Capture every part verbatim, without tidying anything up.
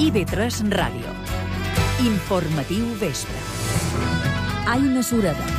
I V tres Ràdio. Informatiu vespre. Aina Sureda.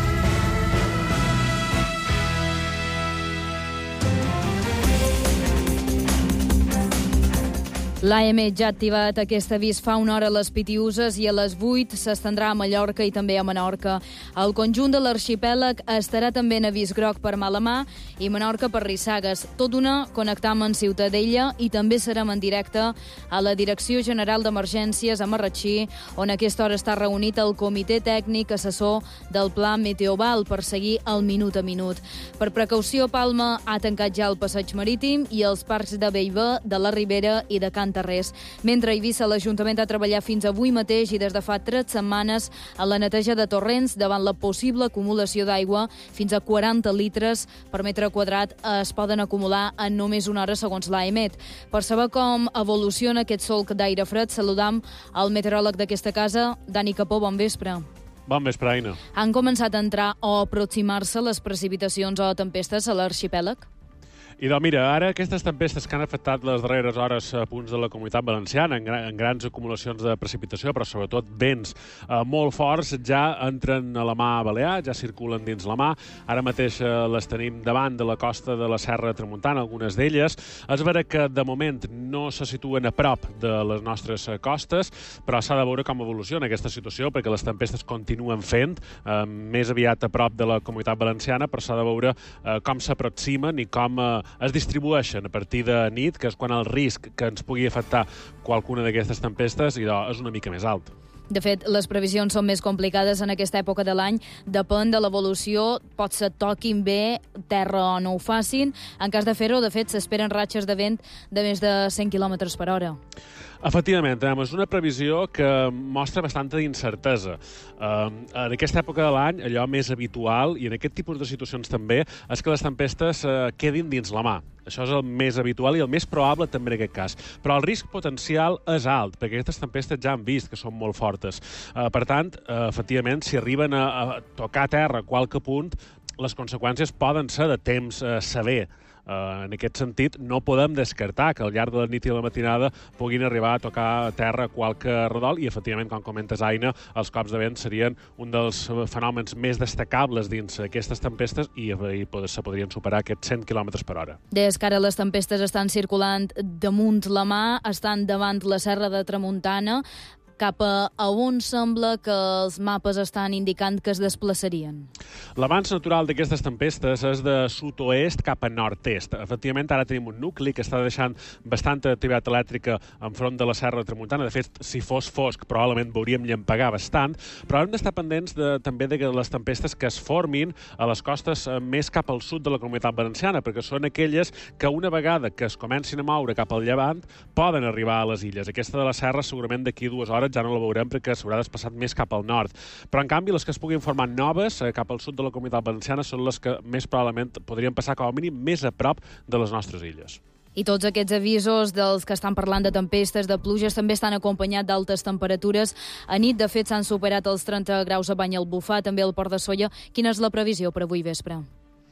L'A M ja ha activat aquest avís fa una hora a les Pitiüses i a les vuit s'estendrà a Mallorca i també a Menorca. El conjunt de l'arxipèlag estarà també en avís groc per Malamà i Menorca per Rissagues. Tot d'una connectam en Ciutadella i també serem en directe a la Direcció General d'Emergències a Marratxí, on a aquesta hora està reunit el Comitè Tècnic Assessor del Pla Meteoval per seguir el minut a minut. Per precaució, Palma ha tancat ja el passeig marítim i els parcs de Bellver, de la Ribera i de Can Tarrés. Mentre a Eivissa, l'Ajuntament ha treballat fins avui mateix i des de fa tres setmanes a la neteja de torrents davant la possible acumulació d'aigua. Fins a quaranta litres per metre quadrat es poden acumular en només una hora, segons l'AEMET. Per saber com evoluciona aquest solc d'aire fred, saludam el meteoròleg d'aquesta casa, Dani Capó. Bon vespre. Bon vespre, Aina. Han començat a entrar o aproximar-se les precipitacions o tempestes a l'arxipèlag? I doncs mira, ara aquestes tempestes que han afectat les darreres hores a punts de la Comunitat Valenciana, en, gran, en grans acumulacions de precipitació, però sobretot vents eh, molt forts, ja entren a la mà balear, ja circulen dins la mà. Ara mateix eh, les tenim davant de la costa de la Serra Tramuntana, algunes d'elles. És vera que de moment no se situen a prop de les nostres costes, però s'ha de veure com evoluciona aquesta situació, perquè les tempestes continuen fent, eh, més aviat a prop de la Comunitat Valenciana, però s'ha de veure eh, com s'aproximen i com eh, es distribueixen a partir de nit, que és quan el risc que ens pugui afectar qualcuna d'aquestes tempestes és una mica més alt. De fet, les previsions són més complicades en aquesta època de l'any. Depèn de l'evolució, pot ser toquin bé terra o no ho facin. En cas de fer-ho, de fet, s'esperen ratxes de vent de més de cent quilòmetres per hora. Efectivament, és una previsió que mostra bastanta incertesa. En aquesta època de l'any, allò més habitual, i en aquest tipus de situacions també, és que les tempestes quedin dins la mà. Això és el més habitual i el més probable també en aquest cas. Però el risc potencial és alt, perquè aquestes tempestes ja han vist que són molt fortes. Per tant, efectivament, si arriben a tocar terra a qualque punt, les conseqüències poden ser de temps sever. Uh, en aquest sentit, no podem descartar que al llarg de la nit i la matinada puguin arribar a tocar terra qualque redol i, efectivament, com comentes, Aina, els cops de vent serien un dels fenòmens més destacables dins aquestes tempestes i, i se podrien superar aquests cent quilòmetres per hora. Des que ara les tempestes estan circulant damunt la mà, estan davant la Serra de Tramuntana, cap a on sembla que els mapes estan indicant que es desplaçarien? L'avanç natural d'aquestes tempestes és de sud-oest cap a nord-est. Efectivament, ara tenim un nucli que està deixant bastanta activitat elèctrica enfront de la Serra de Tramuntana. De fet, si fos fosc, probablement veuríem llampegar bastant, però hem d'estar pendents de, també de les tempestes que es formin a les costes més cap al sud de la Comunitat Valenciana, perquè són aquelles que una vegada que es comencin a moure cap al llevant poden arribar a les illes. Aquesta de la Serra, segurament d'aquí dues hores ja no la veurem perquè s'haurà desplaçat més cap al nord. Però, en canvi, les que es puguin formar noves eh, cap al sud de la Comunitat Valenciana són les que més probablement podrien passar com a mínim més a prop de les nostres illes. I tots aquests avisos dels que estan parlant de tempestes, de pluges, també estan acompanyats d'altes temperatures. A nit, de fet, s'han superat els trenta graus a Banyalbufar, també al Port de Sóller. Quina és la previsió per avui vespre?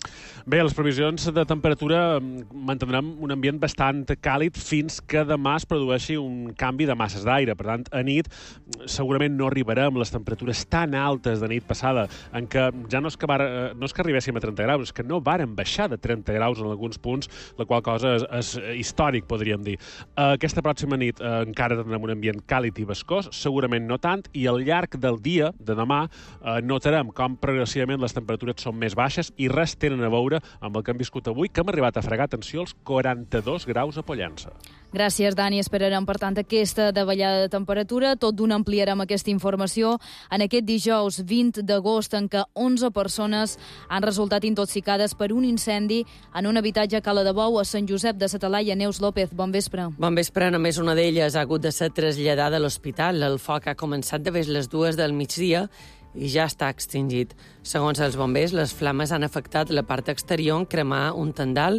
Bé, les previsions de temperatura mantindrem un ambient bastant càlid fins que demà es produeixi un canvi de masses d'aire. Per tant, a nit segurament no arribarem a les temperatures tan altes de nit passada, en què ja no és que, var, no és que arribéssim a trenta graus, és que no varen baixar de trenta graus en alguns punts, la qual cosa és, és històric, podríem dir. Aquesta pròxima nit eh, encara tindrem un ambient càlid i bascós, segurament no tant, i al llarg del dia de demà eh, notarem com progressivament les temperatures són més baixes i res tenen a veure amb el que hem viscut avui, que hem arribat a fregar, atenció, els quaranta-dos graus a Pollença. Gràcies, Dani. Esperarem, per tant, aquesta davallada de temperatura. Tot d'una ampliarem aquesta informació en aquest dijous vint d'agost, en què onze persones han resultat intoxicades per un incendi en un habitatge a Cala de Bou, a Sant Josep de sa Talaia. Neus López, bon vespre. Bon vespre. Només una d'elles ha hagut de ser traslladada a l'hospital. El foc ha començat de vés les dues del migdia i ja està extingit. Segons els bombers, les flames han afectat la part exterior en cremar un tendal,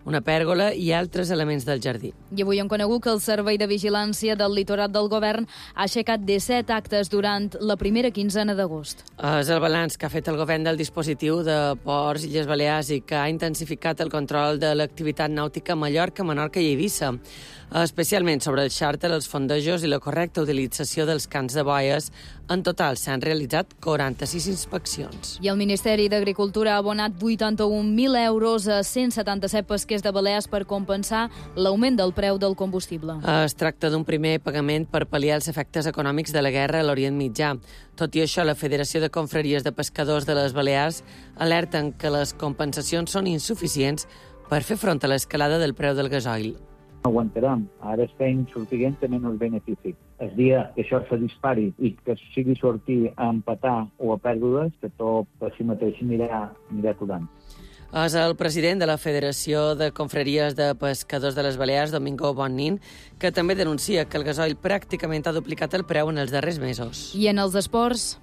una pèrgola i altres elements del jardí. I avui hem conegut que el Servei de Vigilància del Litoral del Govern ha aixecat disset actes durant la primera quinzena d'agost. És el balanç que ha fet el govern del dispositiu de Ports i Illes Balears i que ha intensificat el control de l'activitat nàutica a Mallorca, Menorca i Eivissa, especialment sobre el xàrter, els fondejos i la correcta utilització dels camps de boies. En total s'han realitzat quaranta-sis inspeccions. I el Ministeri d'Agricultura ha abonat vuitanta-un mil euros a cent setanta-set pesquers de Balears per compensar l'augment del preu del combustible. Es tracta d'un primer pagament per pal·liar els efectes econòmics de la guerra a l'Orient Mitjà. Tot i això, la Federació de Confraries de Pescadors de les Balears alerten que les compensacions són insuficients per fer front a l'escalada del preu del gasoil. Aguantarem. Ara estem sortint tenint el benefici. El dia que això se dispari i que sigui sortir a empatar o a pèrdues, que tot per si mateix anirà, anirà aturant. És el president de la Federació de Confraries de Pescadors de les Balears, Domingo Bonnin, que també denuncia que el gasoil pràcticament ha duplicat el preu en els darrers mesos. I en els esports...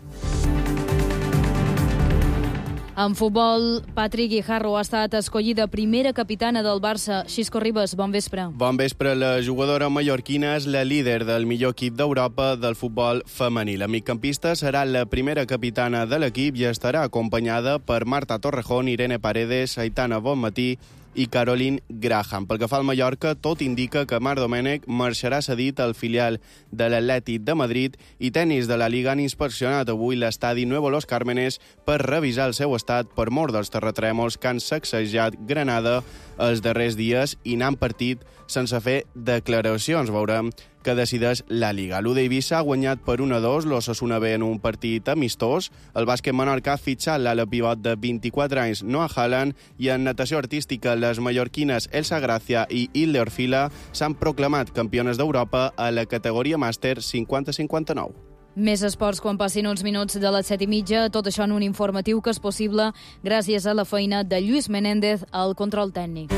En futbol, Patrick Guijarro ha estat escollida primera capitana del Barça. Xisco Ribas, bon vespre. Bon vespre. La jugadora mallorquina és la líder del millor equip d'Europa del futbol femení. La migcampista serà la primera capitana de l'equip i estarà acompanyada per Marta Torrejón, Irene Paredes, Aitana Bonmatí i Caroline Graham. Pel que fa al Mallorca, tot indica que Marc Domènech marxarà cedit al filial de l'Atlètic de Madrid i tenis de la Liga han inspeccionat avui l'estadi Nuevo Los Cármenes per revisar el seu estat per mor dels terratrèmols que han sacsejat Granada els darrers dies i n'han partit sense fer declaracions. Veurem que decideix la Liga. L'U d'Eivissa ha guanyat per un a dos l'Osasuna B en un partit amistós. El bàsquet Menorca ha fitxat l'ala pivot de vint-i-quatre anys Noah Haaland i en natació artística les mallorquines Elsa Gracia i Hilde Orfila s'han proclamat campiones d'Europa a la categoria màster cinquanta cinquanta nou. Més esports quan passin uns minuts de les set i mitja. Tot això en un informatiu que és possible gràcies a la feina de Lluís Menéndez al control tècnic.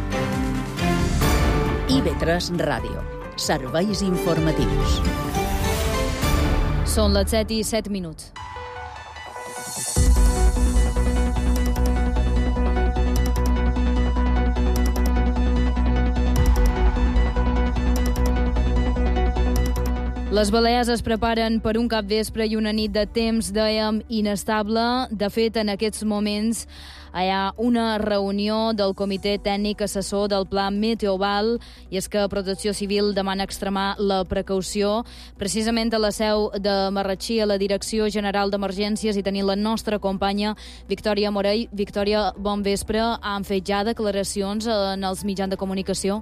I V tres Ràdio. Serveis informatius. Són les set i set minuts. Les Balears es preparen per un capvespre i una nit de temps, dèiem, inestable. De fet, en aquests moments hi ha una reunió del Comitè Tècnic Assessor del Pla Meteoval i és que Protecció Civil demana extremar la precaució. Precisament a la seu de Marratxí, a la Direcció General d'Emergències, i tenir la nostra companya Victòria Morell. Victòria, bon vespre. Han fet ja declaracions en els mitjans de comunicació?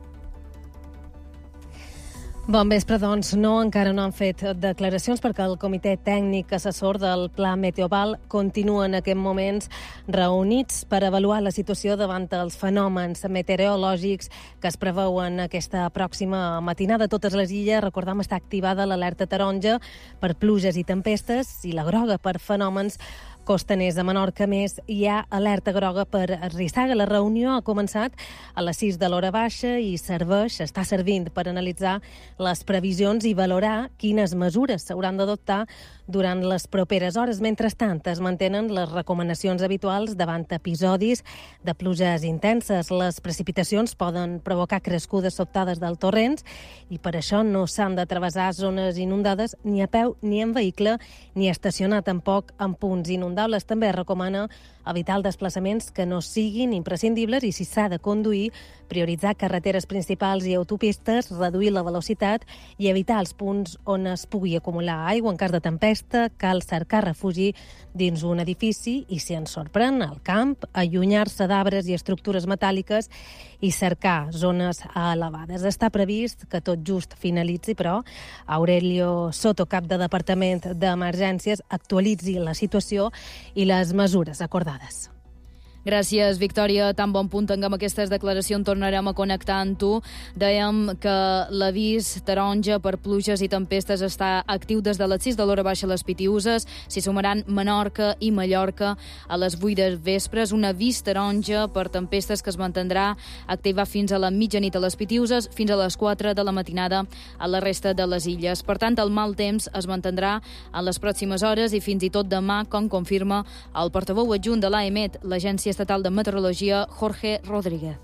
Bon vespre, doncs no, encara no han fet declaracions perquè el Comitè Tècnic Assessor del Pla Meteoval continua en aquests moments reunits per avaluar la situació davant dels fenòmens meteorològics que es preveuen aquesta pròxima matinada. Totes les illes, recordem, està activada l'alerta taronja per pluges i tempestes i la groga per fenòmens costaners. A Menorca, més, hi ha alerta groga per rissaga. La reunió ha començat a les sis de l'hora baixa i serveix, està servint per analitzar les previsions i valorar quines mesures s'hauran d'adoptar durant les properes hores. Mentrestant, es mantenen les recomanacions habituals davant episodis de pluges intenses. Les precipitacions poden provocar crescudes sobtades del torrents i per això no s'han de travessar zones inundades ni a peu ni en vehicle, ni estacionar tampoc en punts inundables. També es recomana evitar els desplaçaments que no siguin imprescindibles i, si s'ha de conduir, prioritzar carreteres principals i autopistes, reduir la velocitat i evitar els punts on es pugui acumular aigua. En cas de tempesta, cal cercar refugi dins un edifici i, si ens sorprèn, al camp, allunyar-se d'arbres i estructures metàl·liques i cercar zones elevades. Està previst que tot just finalitzi, però Aurelio Soto, cap de Departament d'Emergències, actualitzi la situació i les mesures acordades. Gràcies, Victòria. Tan bon punt tinguem aquestes declaracions, tornarem a connectar amb tu. Dèiem que l'avís taronja per pluges i tempestes està actiu des de les sis de l'hora baixa a les Pitiüses. S'hi sumaran Menorca i Mallorca a les vuit de vespres. Un avís taronja per tempestes que es mantindrà activat fins a la mitjanit a les Pitiüses, fins a les quatre de la matinada a la resta de les illes. Per tant, el mal temps es mantindrà en les pròximes hores i fins i tot demà, com confirma el portaveu adjunt de l'A E M E T, l'Agència Estatal de Meteorologia, Jorge Rodríguez.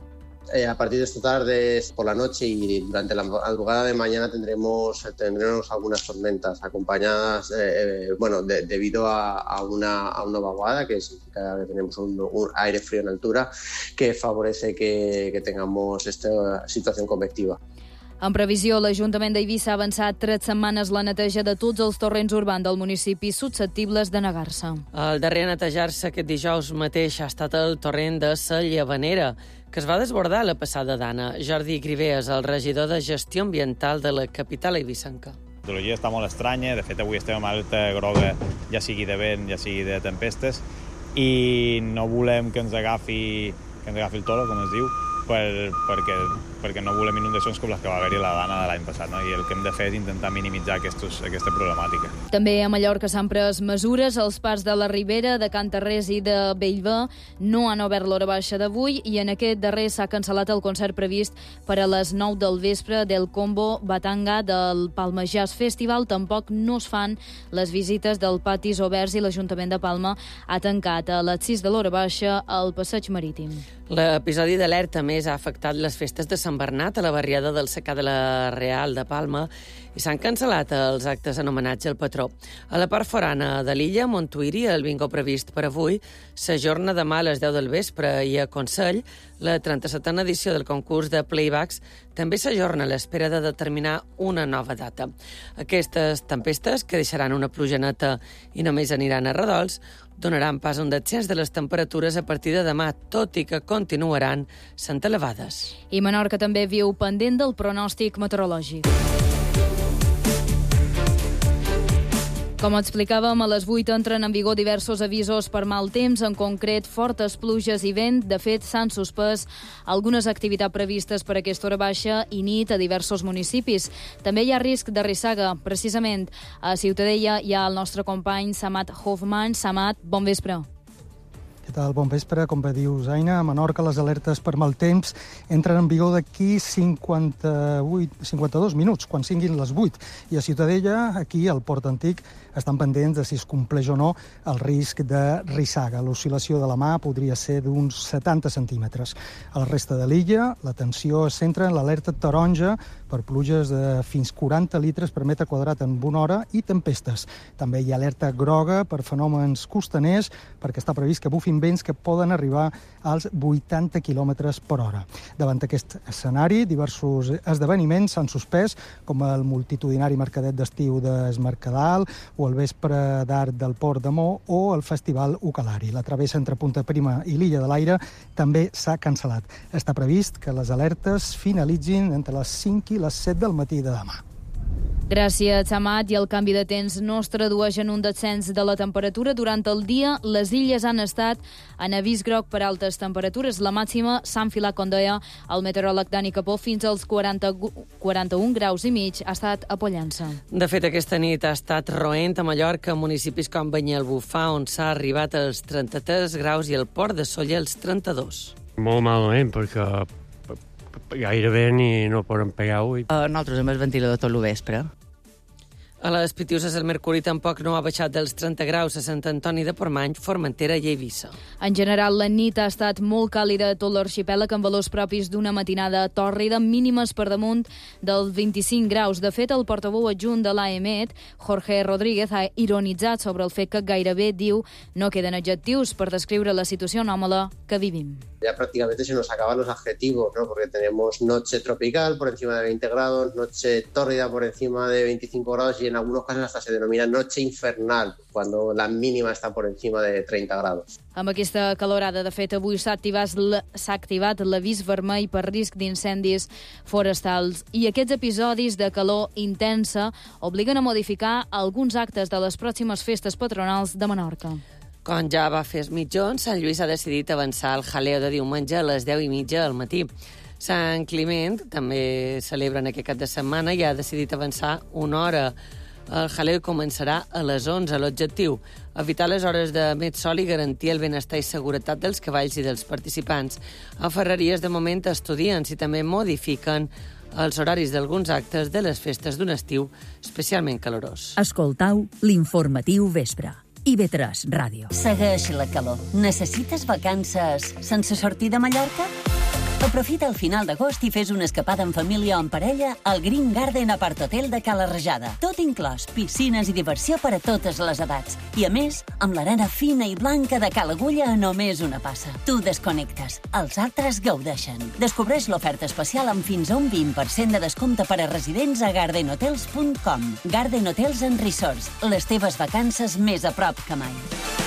Eh, a partir de esta tarde, por la noche y durante la madrugada de mañana tendremos, tendremos algunas tormentas acompañadas, eh, eh, bueno, de, debido a, a, una, a una vaguada, que significa que tenemos un, un aire frío en altura, que favorece que, que tengamos esta situación convectiva. En previsió, l'Ajuntament d'Eivissa ha avançat tres setmanes la neteja de tots els torrents urbans del municipi susceptibles de negar-se. El darrer a netejar-se aquest dijous mateix ha estat el torrent de Sa Llavanera, que es va desbordar la passada d'Anna. Jordi Griveas, el regidor de Gestió Ambiental de la capital eivissenca. La meteorologia està molt estranya, de fet avui estem en alerta groga, ja sigui de vent, ja sigui de tempestes, i no volem que ens agafi, que ens agafi el toro, com es diu, per, perquè, perquè no volem inundacions com les que va haver-hi a la Dana de l'any passat, no? I el que hem de fer és intentar minimitzar aquestos, aquesta problemàtica. També a Mallorca s'han pres mesures. Els parcs de la Ribera, de Can Tarrés i de Bellver no han obert l'hora baixa d'avui i en aquest darrer s'ha cancel·lat el concert previst per a les nou del vespre del Combo Batanga del Palma Jazz Festival. Tampoc no es fan les visites del patis oberts i l'Ajuntament de Palma ha tancat a les sis de l'hora baixa el passeig marítim. L'episodi d'alerta més ha afectat les festes de Sant Bernat a la barriada del Secà de la Real de Palma i s'han cancel·lat els actes en homenatge al patró. A la part forana de l'illa, Montuïri, el bingo previst per avui, s'ajorna demà a les deu del vespre i a Consell, la trenta-setena edició del concurs de playbacks, també s'ajorna a l'espera de determinar una nova data. Aquestes tempestes, que deixaran una pluja neta i només aniran a redols, donaran pas a un descens de les temperatures a partir de demà, tot i que continuaran sent elevades. I Menorca també viu pendent del pronòstic meteorològic. Com explicàvem, a les vuit entren en vigor diversos avisos per mal temps, en concret fortes pluges i vent. De fet, s'han suspès algunes activitats previstes per aquesta hora baixa i nit a diversos municipis. També hi ha risc de rissaga. Precisament a Ciutadella hi ha el nostre company Samat Hoffman. Samat, bon vespre. Què tal? Bon vespre. Com bé dius, Aina, a Menorca les alertes per mal temps entren en vigor d'aquí cinquanta-vuit, cinquanta-dos minuts, quan siguin les vuit. I a Ciutadella, aquí al Port Antic, estan pendents de si es compleix o no el risc de rissaga. L'oscil·lació de la mà podria ser d'uns setanta centímetres. A la resta de l'illa, l'atenció es centra en l'alerta taronja per pluges de fins quaranta litres per metre quadrat en una hora i tempestes. També hi ha alerta groga per fenòmens costaners, perquè està previst que bufin vents que poden arribar als vuitanta quilòmetres per hora. Davant d'aquest escenari, diversos esdeveniments s'han suspès, com el multitudinari mercadet d'estiu d'Es Mercadal o el vespre d'art del Port de Mó o el Festival Ucalari. La travessa entre Punta Prima i l'Illa de l'Aire també s'ha cancel·lat. Està previst que les alertes finalitzin entre les cinc i les set del matí de demà. Gràcies, Amat. I el canvi de temps no es tradueix en un descens de la temperatura. Durant el dia, les illes han estat en avís groc per altes temperatures. La màxima s'ha enfilat, com deia el meteoròleg Dani Capó, fins als quaranta, quaranta-un graus i mig. Ha estat a Pollença. De fet, aquesta nit ha estat roent a Mallorca, municipis com Banyalbufar, on s'ha arribat als trenta-tres graus, i el Port de Sóller als trenta-dos. Molt malament, perquè gairebé ni no poden pegar ull. Uh, nosaltres amb el ventilador tot el vespre. A les Pitiuses el mercuri tampoc no ha baixat dels trenta graus a Sant Antoni de Portmany, Formentera i Eivissa. En general, la nit ha estat molt càlida a tot l'arxipèlag, amb valors propis d'una matinada tòrrida, mínimes per damunt dels vint-i-cinc graus. De fet, el portaveu adjunt de l'A E M E T, Jorge Rodríguez, ha ironitzat sobre el fet que gairebé, diu, no queden adjectius per descriure la situació anòmala que vivim. Ya prácticamente se nos acaban los adjetivos, ¿no? Porque tenemos noche tropical por encima de veinte grados, noche tórrida por encima de veinticinco grados y en algunos casos hasta se denomina noche infernal, cuando la mínima está por encima de treinta grados. Amb aquesta calorada, de fet, avui s'ha activat, s'ha activat l'avís vermell per risc d'incendis forestals i aquests episodis de calor intensa obliguen a modificar alguns actes de les pròximes festes patronals de Menorca. Com ja va fer mitjons, Sant Lluís ha decidit avançar el jaleo de diumenge a les deu i mitja al matí. Sant Climent també celebra en aquest cap de setmana i ha decidit avançar una hora. El jaleo començarà a les onze. L'objectiu, evitar les hores de més sol i garantir el benestar i seguretat dels cavalls i dels participants. A Ferreries, de moment, estudien si també modifiquen els horaris d'alguns actes de les festes d'un estiu especialment calorós. Escoltau l'informatiu vespre. I ve tres Ràdio. Segueix la calor. Necessites vacances sense sortir de Mallorca? Aprofita el final d'agost i fes una escapada en família o en parella al Green Garden Apart Hotel de Cala Rajada. Tot inclòs, piscines i diversió per a totes les edats. I a més, amb l'arena fina i blanca de Cala Agulla a només una passa. Tu desconnectes, els altres gaudeixen. Descobreix l'oferta especial amb fins a un vint per cent de descompte per a residents a garden hotels punt com. Garden Hotels and Resorts, les teves vacances més a prop que mai.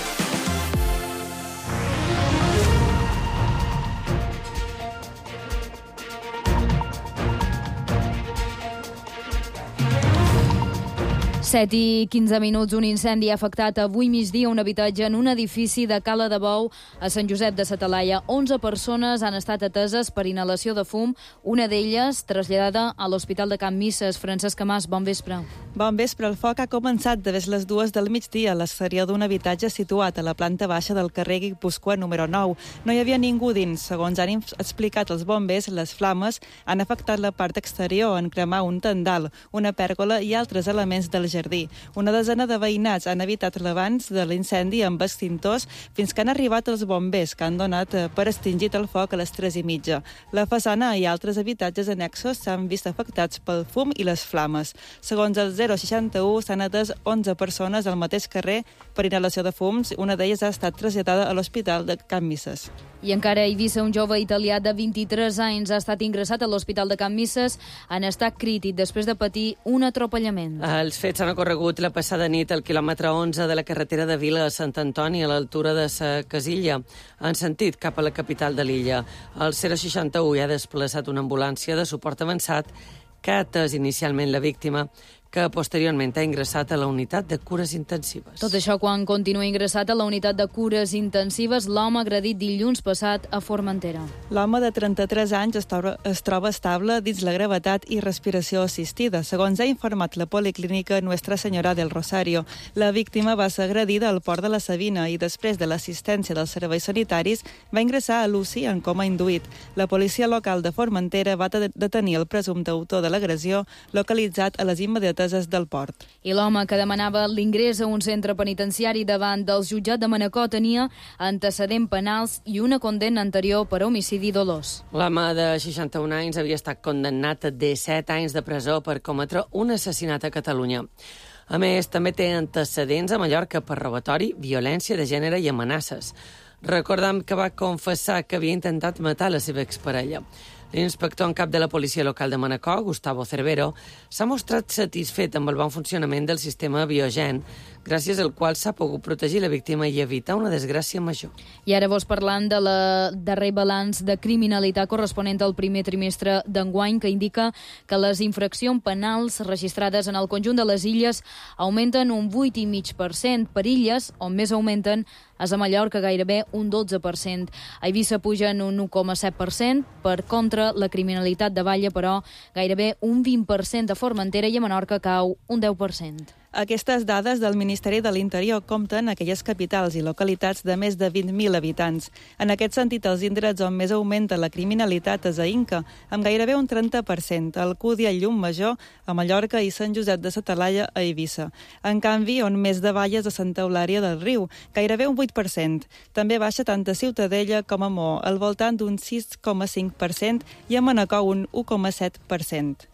set i quinze minuts, un incendi ha afectat avui migdia un habitatge en un edifici de Cala de Bou a Sant Josep de sa Talaia. onze persones han estat ateses per inhalació de fum, una d'elles traslladada a l'Hospital de Can Misses. Francesc Camàs, bon vespre. Bon vespre. El foc ha començat de les dues del migdia a l'exterior d'un habitatge situat a la planta baixa del carrer Guipúscoa número nou. No hi havia ningú dins. Segons han explicat els bombers, les flames han afectat la part exterior en cremar un tendal, una pèrgola i altres elements del jardí. Una desena de veïnats han evitat l'abans de l'incendi amb extintors fins que han arribat els bombers, que han donat per extingit el foc a les tres i mitja. La façana i altres habitatges annexos s'han vist afectats pel fum i les flames. Segons el zero seixanta u, s'han atès onze persones al mateix carrer per inhalació de fums. Una d'elles ha estat traslladada a l'Hospital de Can Misses. I encara a Eivissa, un jove italià de vint-i-tres anys ha estat ingressat a l'Hospital de Can Misses en estat crític després de patir un atropellament. Els fets han ocorregut la passada nit al quilòmetre onze de la carretera de Vila a Sant Antoni, a l'altura de sa Casilla, en sentit cap a la capital de l'illa. El zero seixanta u ha desplaçat una ambulància de suport avançat que ha atès inicialment la víctima, que posteriorment ha ingressat a la unitat de cures intensives. Tot això quan continua ingressat a la unitat de cures intensives l'home agredit dilluns passat a Formentera. L'home de trenta-tres anys es troba, es troba estable dins la gravetat i respiració assistida. Segons ha informat la policlínica Nuestra Senyora del Rosario, la víctima va ser agredida al port de la Sabina i després de l'assistència dels serveis sanitaris va ingressar a l'U C I en coma induït. La policia local de Formentera va detenir el presumpte autor de l'agressió localitzat a les immediates del port. I l'home que demanava l'ingrés a un centre penitenciari davant del jutjat de Manacor tenia antecedents penals i una condemna anterior per homicidi dolós. L'home de seixanta-un anys havia estat condemnat a disset anys de presó per cometre un assassinat a Catalunya. A més, també té antecedents a Mallorca per robatori, violència de gènere i amenaces. Recordem que va confessar que havia intentat matar la seva exparella. L'inspector en cap de la policia local de Manacor, Gustavo Cervero, s'ha mostrat satisfet amb el bon funcionament del sistema Biogen, gràcies al qual s'ha pogut protegir la víctima i evitar una desgràcia major. I ara vos parlant de la darrer balanç de criminalitat corresponent al primer trimestre d'enguany, que indica que les infraccions penals registrades en el conjunt de les illes augmenten un vuit coma cinc per cent. Per illes, on més augmenten, és a Mallorca gairebé un dotze per cent. A Eivissa pugen un u coma set per cent. Per contra, la criminalitat de Balla, però, gairebé un vint per cent a Formentera i a Menorca cau un deu per cent. Aquestes dades del Ministeri de l'Interior compten aquelles capitals i localitats de més de vint mil habitants. En aquest sentit, els indrets on més augmenta la criminalitat és a Inca, amb gairebé un trenta per cent, a Alcúdia i Llumajor, a Mallorca i Sant Josep de sa Talaia, a Eivissa. En canvi, on més de Valles a Santa Eulària del Riu, gairebé un vuit per cent. També baixa tant a Ciutadella com a Mo, al voltant d'un sis coma cinc per cent i a Manacor un u coma set per cent.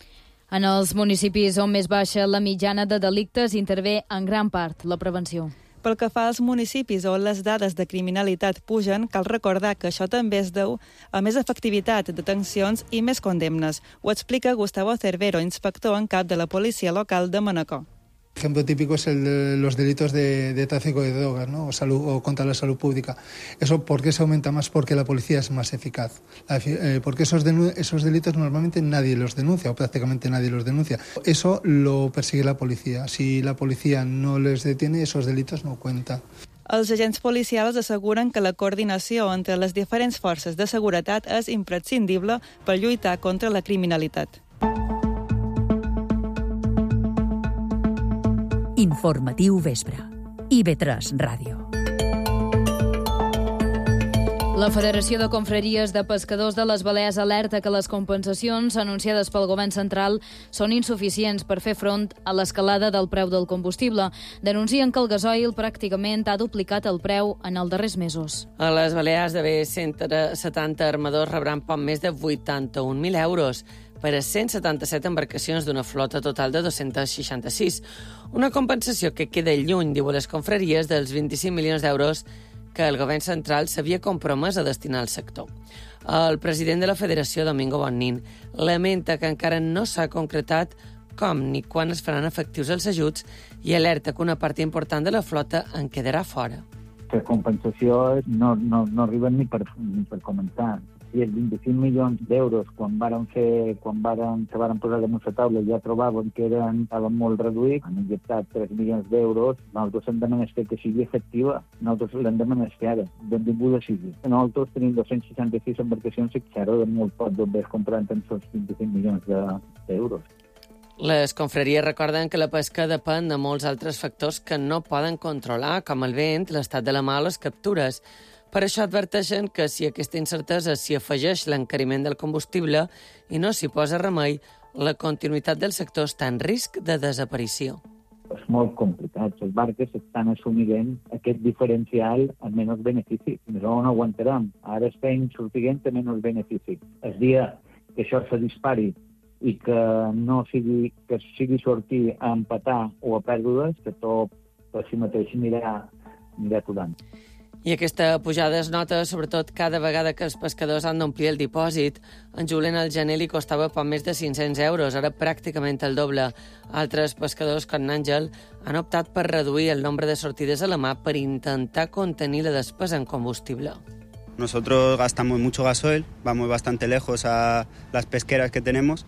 En els municipis on més baixa la mitjana de delictes intervé en gran part la prevenció. Pel que fa als municipis on les dades de criminalitat pugen, cal recordar que això també es deu a més efectivitat, detencions i més condemnes. Ho explica Gustavo Cervero, inspector en cap de la policia local de Manacor. Ejemplo típico es el de los delitos de, de tráfico de drogas, ¿no? o, salud, o contra la salud pública. ¿Eso por qué se aumenta más? Porque la policía es más eficaz. La, eh, porque esos, denu- esos delitos normalmente nadie los denuncia, o prácticamente nadie los denuncia. Eso lo persigue la policía. Si la policía no les detiene, esos delitos no cuentan. Els agents policials asseguren que la coordinació entre les diferents forces de seguretat és imprescindible per lluitar contra la criminalitat. Informatiu vespre. I ve tres Ràdio. La Federació de Confraries de Pescadors de les Balears alerta que les compensacions anunciades pel govern central són insuficients per fer front a l'escalada del preu del combustible. Denuncien que el gasoil pràcticament ha duplicat el preu en els darrers mesos. A les Balears d'haver cent setanta armadors rebran poc més de vuitanta-un mil euros per a cent setanta-set embarcacions d'una flota total de dos-cents seixanta-sis. Una compensació que queda lluny, diu les confraries, dels vint-i-cinc milions d'euros que el govern central s'havia compromès a destinar al sector. El president de la Federació, Domingo Bonnin, lamenta que encara no s'ha concretat com ni quan es faran efectius els ajuts i alerta que una part important de la flota en quedarà fora. La compensació no, no, no arriben ni per, ni per comentar. Si els vint-i-cinc milions d'euros, quan varen fer, quan varen, se varen posar damunt la taula, ja trobaven que eren, estaven molt reduïts, han injectat tres milions d'euros, nosaltres hem de menester que sigui efectiva, nosaltres l'hem de menester ara, benvinguda sigui. Nosaltres tenim dos-cents seixanta-sis embarcacions i xerro de molt poc bombers comprant en els vint-i-cinc milions d'euros. Les confraries recorden que la pesca depèn de molts altres factors que no poden controlar, com el vent, l'estat de la mà o les captures. Per això adverteixen que si aquesta incertesa s'hi afegeix l'encariment del combustible i no s'hi posa remei, la continuïtat del sector està en risc de desaparició. És molt complicat. Les barques estan assumint aquest diferencial amb menys benefici. No ho aguantarem. Ara estem sortint amb menys benefici. El dia que això se dispari i que no sigui, que sigui sortir a empatar o a pèrdues, que tot per si mateix anirà, anirà aturant. I aquesta pujada es nota sobretot cada vegada que els pescadors han d'omplir el dipòsit. En Julen al gener li costava poc més de cinc-cents euros, ara pràcticament el doble. Altres pescadors, com Àngel, han optat per reduir el nombre de sortides a la mà per intentar contenir la despesa en combustible. Nosotros gastamos mucho gasoil, vamos bastante lejos a las pesqueras que tenemos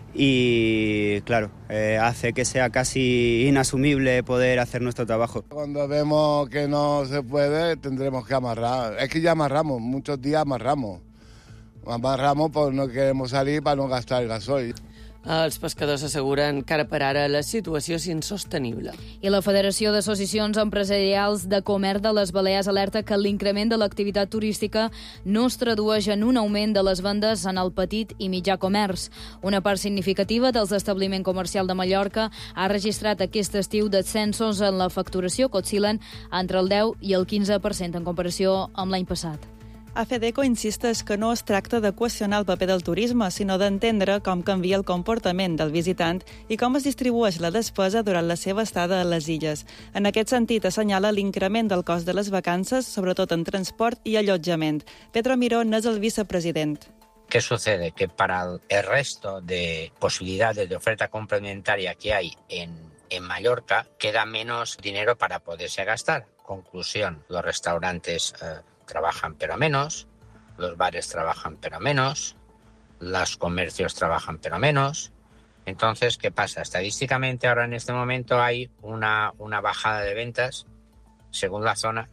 y, claro, eh, hace que sea casi inasumible poder hacer nuestro trabajo. Cuando vemos que no se puede, tendremos que amarrar. Es que ya amarramos, muchos días amarramos. Amarramos pues no queremos salir para no gastar el gasoil. Els pescadors asseguren que ara per ara la situació és insostenible. I la Federació d'Associacions Empresarials de Comerç de les Balears alerta que l'increment de l'activitat turística no es tradueix en un augment de les vendes en el petit i mitjà comerç. Una part significativa dels establiments comercials de Mallorca ha registrat aquest estiu descensos en la facturació que oscil·len entre el deu i el quinze per cent en comparació amb l'any passat. AFEDECO insisteix que no es tracta de qüestionar el paper del turisme, sinó d'entendre com canvia el comportament del visitant i com es distribueix la despesa durant la seva estada a les illes. En aquest sentit, assenyala l'increment del cost de les vacances, sobretot en transport i allotjament. Pedro Mirón és el vicepresident. ¿Qué sucede? Que para el resto de posibilidades de oferta complementaria que hay en, en Mallorca, queda menos dinero para poderse gastar. Conclusión, los restaurantes eh, trabajan pero menos, los bares trabajan pero menos, los comercios trabajan pero menos. Entonces, ¿qué pasa? Estadísticamente ahora en este momento hay una, una bajada de ventas, según la zona,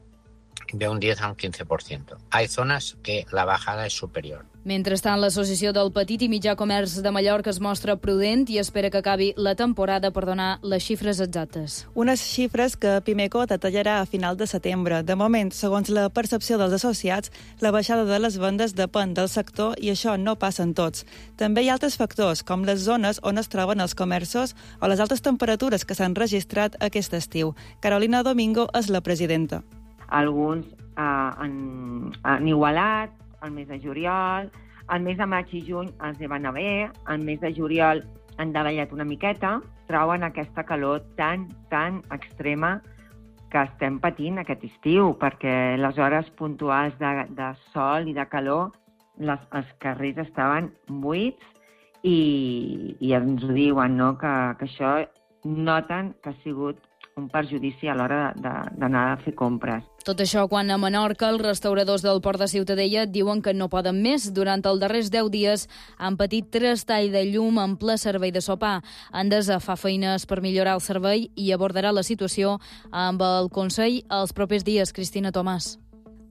de un diez a un quince por ciento. Hay zonas que la bajada es superior. Mentrestant, l'Associació del Petit i Mitjà Comerç de Mallorca es mostra prudent i espera que acabi la temporada per donar les xifres exactes. Unes xifres que Pimeco detallarà a final de setembre. De moment, segons la percepció dels associats, la baixada de les vendes depèn del sector i això no passa en tots. També hi ha altres factors, com les zones on es troben els comerços o les altes temperatures que s'han registrat aquest estiu. Carolina Domingo és la presidenta. Alguns eh, han, han igualat, el mes de juliol, el mes de maig i juny els hi van anar bé, el mes de juliol han davallat una miqueta, troben aquesta calor tan, tan extrema que estem patint aquest estiu, perquè les hores puntuals de, de sol i de calor, les, els carrers estaven buits i, i ens ho diuen, no? que, que això noten que ha sigut un perjudici a l'hora d'anar a fer compres. Tot això quan a Menorca els restauradors del Port de Ciutadella diuen que no poden més. Durant els darrers deu dies han patit tres talls de llum en ple servei de sopar. Endesa fa feines per millorar el servei i abordarà la situació amb el Consell els propers dies. Cristina Tomàs.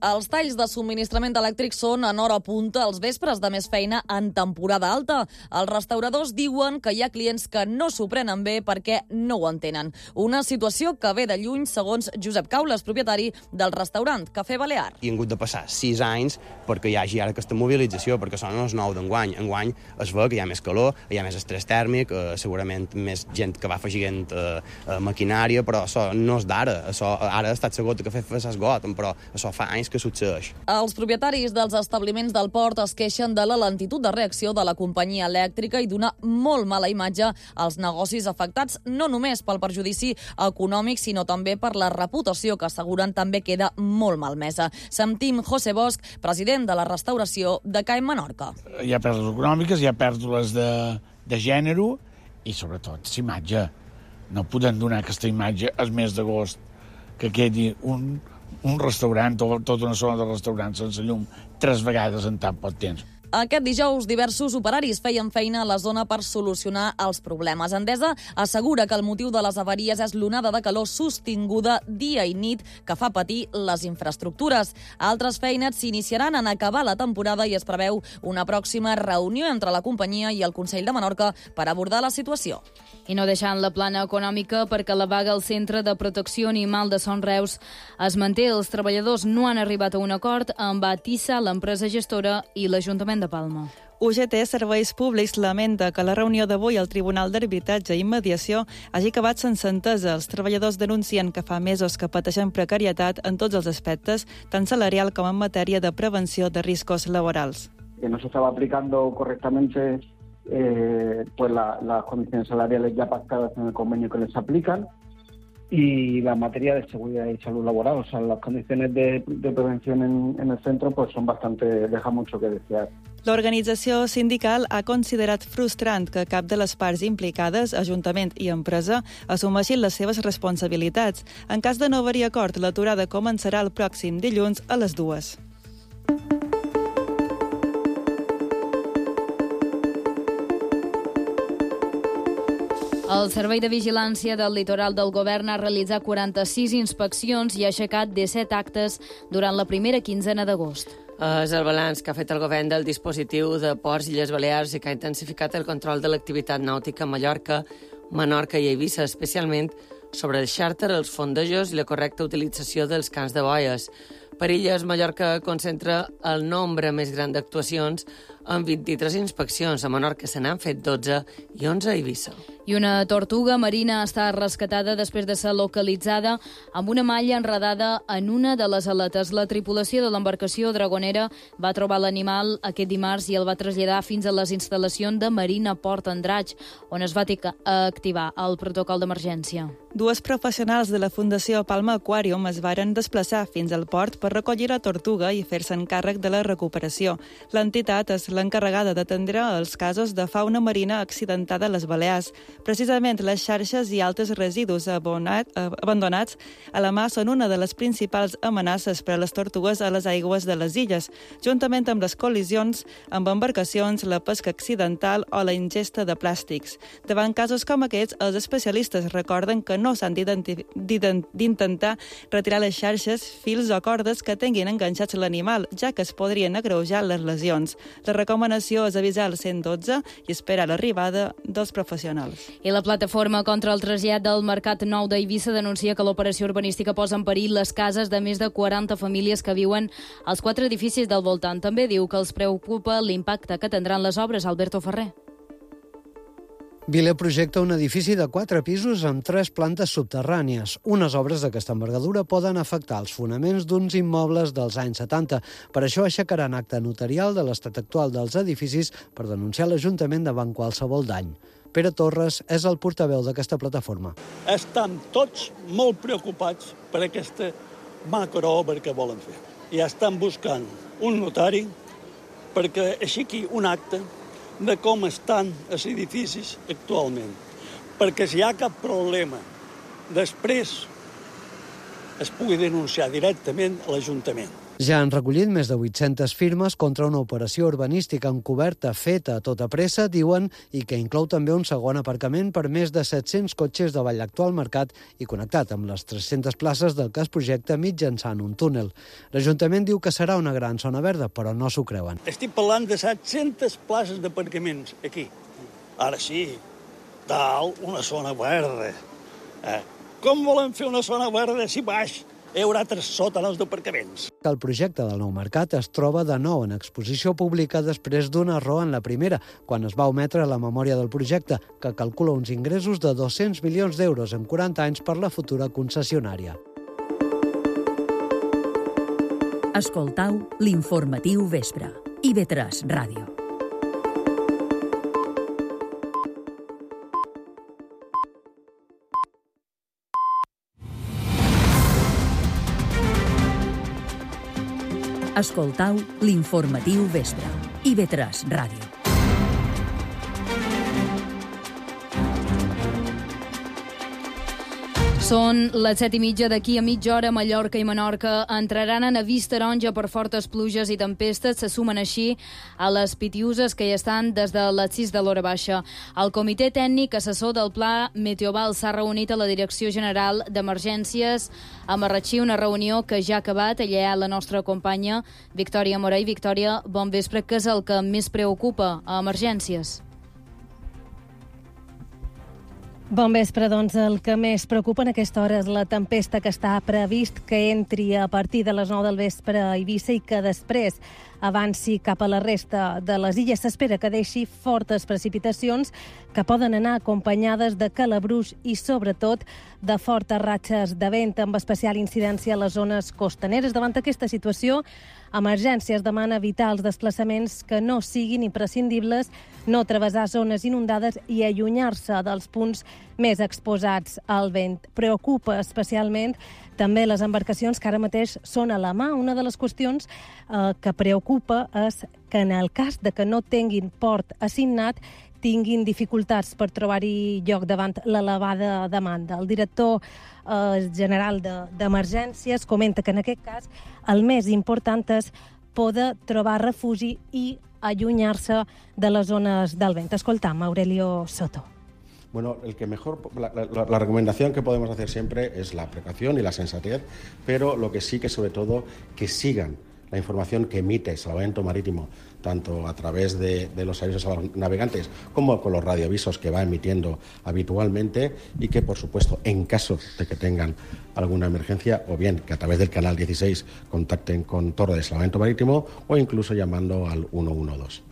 Els talls de subministrament elèctric són en hora punta als vespres de més feina en temporada alta. Els restauradors diuen que hi ha clients que no s'ho prenen bé perquè no ho entenen. Una situació que ve de lluny, segons Josep Caules, propietari del restaurant Cafè Balear. I han hagut de passar sis anys perquè hi hagi ara aquesta mobilització, perquè són els nou d'enguany. Enguany es veu que hi ha més calor, hi ha més estrès tèrmic, eh, segurament més gent que va afegint eh, maquinària, però això no és d'ara. Això ara ha estat segur que cafè s'esgot, però això fa anys que succeeix. Els propietaris dels establiments del port es queixen de la lentitud de reacció de la companyia elèctrica i d'una molt mala imatge als negocis afectats, no només pel perjudici econòmic, sinó també per la reputació, que asseguren també queda molt malmesa. Sentim José Bosch, president de la restauració de Caen Menorca. Hi ha pèrdues econòmiques, hi ha pèrdues de, de gènere i, sobretot, l'imatge. No podem donar aquesta imatge al mes d'agost, que quedi un, un restaurant o tota una zona de restaurants sense llum tres vegades en tan poc temps. Aquest dijous, diversos operaris feien feina a la zona per solucionar els problemes. Endesa assegura que el motiu de les avaries és l'onada de calor sostinguda dia i nit que fa patir les infraestructures. Altres feines s'iniciaran en acabar la temporada i es preveu una pròxima reunió entre la companyia i el Consell de Menorca per abordar la situació. I no deixant la plana econòmica, perquè la vaga al Centre de Protecció Animal de Son Reus es manté. Els treballadors no han arribat a un acord amb Atissa, l'empresa gestora, i l'Ajuntament de Palma. U G T Serveis Públics lamenta que la reunió d'avui al Tribunal d'Arbitratge i Mediació hagi acabat sense entesa. Els treballadors denuncien que fa mesos que pateixen precarietat en tots els aspectes, tant salarial com en matèria de prevenció de riscos laborals. Que no se estaba aplicando correctamente eh, pues la, las condiciones salariales ya pactadas en el convenio que les aplican, y la materia de seguridad y salud laboral, o sea, las condiciones de, de prevención en, en el centro pues son bastante, deja mucho que desear. L'organització sindical ha considerat frustrant que cap de les parts implicades, Ajuntament i empresa, assumeixin les seves responsabilitats. En cas de no haver-hi acord, l'aturada començarà el pròxim dilluns a les dues. El Servei de Vigilància del Litoral del Govern ha realitzat quaranta-sis inspeccions i ha aixecat disset actes durant la primera quinzena d'agost. És el balanç que ha fet el govern del dispositiu de Ports i Illes Balears i que ha intensificat el control de l'activitat nàutica a Mallorca, Menorca i Eivissa, especialment sobre el xàrter, els fondejos i la correcta utilització dels camps de boies. Per Illes, Mallorca concentra el nombre més gran d'actuacions amb vint-i-tres inspeccions. A Menorca se n'han fet dotze i onze a Eivissa. I una tortuga marina està rescatada després de ser localitzada amb una malla enredada en una de les aletes. La tripulació de l'embarcació dragonera va trobar l'animal aquest dimarts i el va traslladar fins a les instal·lacions de Marina Port Andratx, on es va activar el protocol d'emergència. Dues professionals de la Fundació Palma Aquarium es varen desplaçar fins al port per recollir la tortuga i fer-se'n càrrec de la recuperació. L'entitat és l'encarregada d'atendre els casos de fauna marina accidentada a les Balears. Precisament les xarxes i altres residus abonat, abandonats a la mà són una de les principals amenaces per a les tortugues a les aigües de les illes, juntament amb les col·lisions amb embarcacions, la pesca accidental o la ingesta de plàstics. Davant casos com aquests, els especialistes recorden que no s'han d'intentar retirar les xarxes, fils o cordes que tinguin enganxats l'animal, ja que es podrien agreujar les lesions. La recomanació és avisar al cent dotze i esperar l'arribada dels professionals. I la plataforma contra el trasllat del Mercat Nou d'Eivissa denuncia que l'operació urbanística posa en perill les cases de més de quaranta famílies que viuen als quatre edificis del voltant. També diu que els preocupa l'impacte que tindran les obres. Alberto Ferrer. Vile projecta un edifici de quatre pisos amb tres plantes subterrànies. Unes obres d'aquesta envergadura poden afectar els fonaments d'uns immobles dels anys setanta. Per això aixecaran acte notarial de l'estat actual dels edificis per denunciar l'Ajuntament davant qualsevol dany. Pere Torres és el portaveu d'aquesta plataforma. Estan tots molt preocupats per aquesta macroobra que volen fer. I estan buscant un notari perquè aixequi un acte de com estan els edificis actualment. Perquè si hi ha cap problema, després es pugui denunciar directament a l'Ajuntament. Ja han recollit més de vuit-centes firmes contra una operació urbanística encoberta feta a tota pressa, diuen, i que inclou també un segon aparcament per més de set-cents cotxes de l'actual mercat i connectat amb les tres-centes places del que es projecta mitjançant un túnel. L'Ajuntament diu que serà una gran zona verda, però no s'ho creuen. Estic parlant de set-centes places d'aparcaments aquí. Ara sí, tal, una zona verda. Eh? Com volen fer una zona verda si baix hi haurà tres sòtans d'aparcaments? El projecte del nou mercat es troba de nou en exposició pública després d'un error en la primera, quan es va ometre la memòria del projecte, que calcula uns ingressos de dos-cents milions d'euros en quaranta anys per la futura concessionària. Escoltau l'informatiu vespre. I ve tres Ràdio. Escoltau l'informatiu vespre. I ve tres Ràdio. Són les set i mitja. D'aquí a mitja hora Mallorca i Menorca entraran en avís taronja per fortes pluges i tempestes. Se sumen així a les pitiuses que hi estan des de les sis de l'hora baixa. El Comitè Tècnic Assessor del Pla Meteoval s'ha reunit a la Direcció General d'Emergències a Marratxí, una reunió que ja ha acabat. Allà hi ha la nostra companya Victòria Morell. Victòria, bon vespre. Què és el que més preocupa a Emergències? Bon vespre, doncs el que més preocupa en aquesta hora és la tempesta que està previst que entri a partir de les nou del vespre a Eivissa i que després avanci cap a la resta de les illes. S'espera que deixi fortes precipitacions que poden anar acompanyades de calabruix i, sobretot, de fortes ratxes de vent, amb especial incidència a les zones costaneres. Davant aquesta situació, Emergències demana evitar els desplaçaments que no siguin imprescindibles, no travessar zones inundades i allunyar-se dels punts més exposats al vent. Preocupa especialment també les embarcacions que ara mateix són a la mà. Una de les qüestions eh, que preocupa és que en el cas de que no tinguin port assignat tinguin dificultats per trobar-hi lloc davant l'elevada demanda. El director eh, general d'Emergències de, comenta que en aquest cas el més important és poder trobar refugi i allunyar-se de les zones del vent. Escoltam, Aurelio Soto. Bueno, el que mejor, la, la, la recomendación que podemos hacer siempre es la precaución y la sensatez, pero lo que sí que sobre todo que sigan la información que emite Salvamento Marítimo, tanto a través de, de los avisos a los navegantes como con los radioavisos que va emitiendo habitualmente, y que, por supuesto, en caso de que tengan alguna emergencia, o bien que a través del canal dieciséis contacten con Torre de Salvamento Marítimo o incluso llamando al uno uno dos.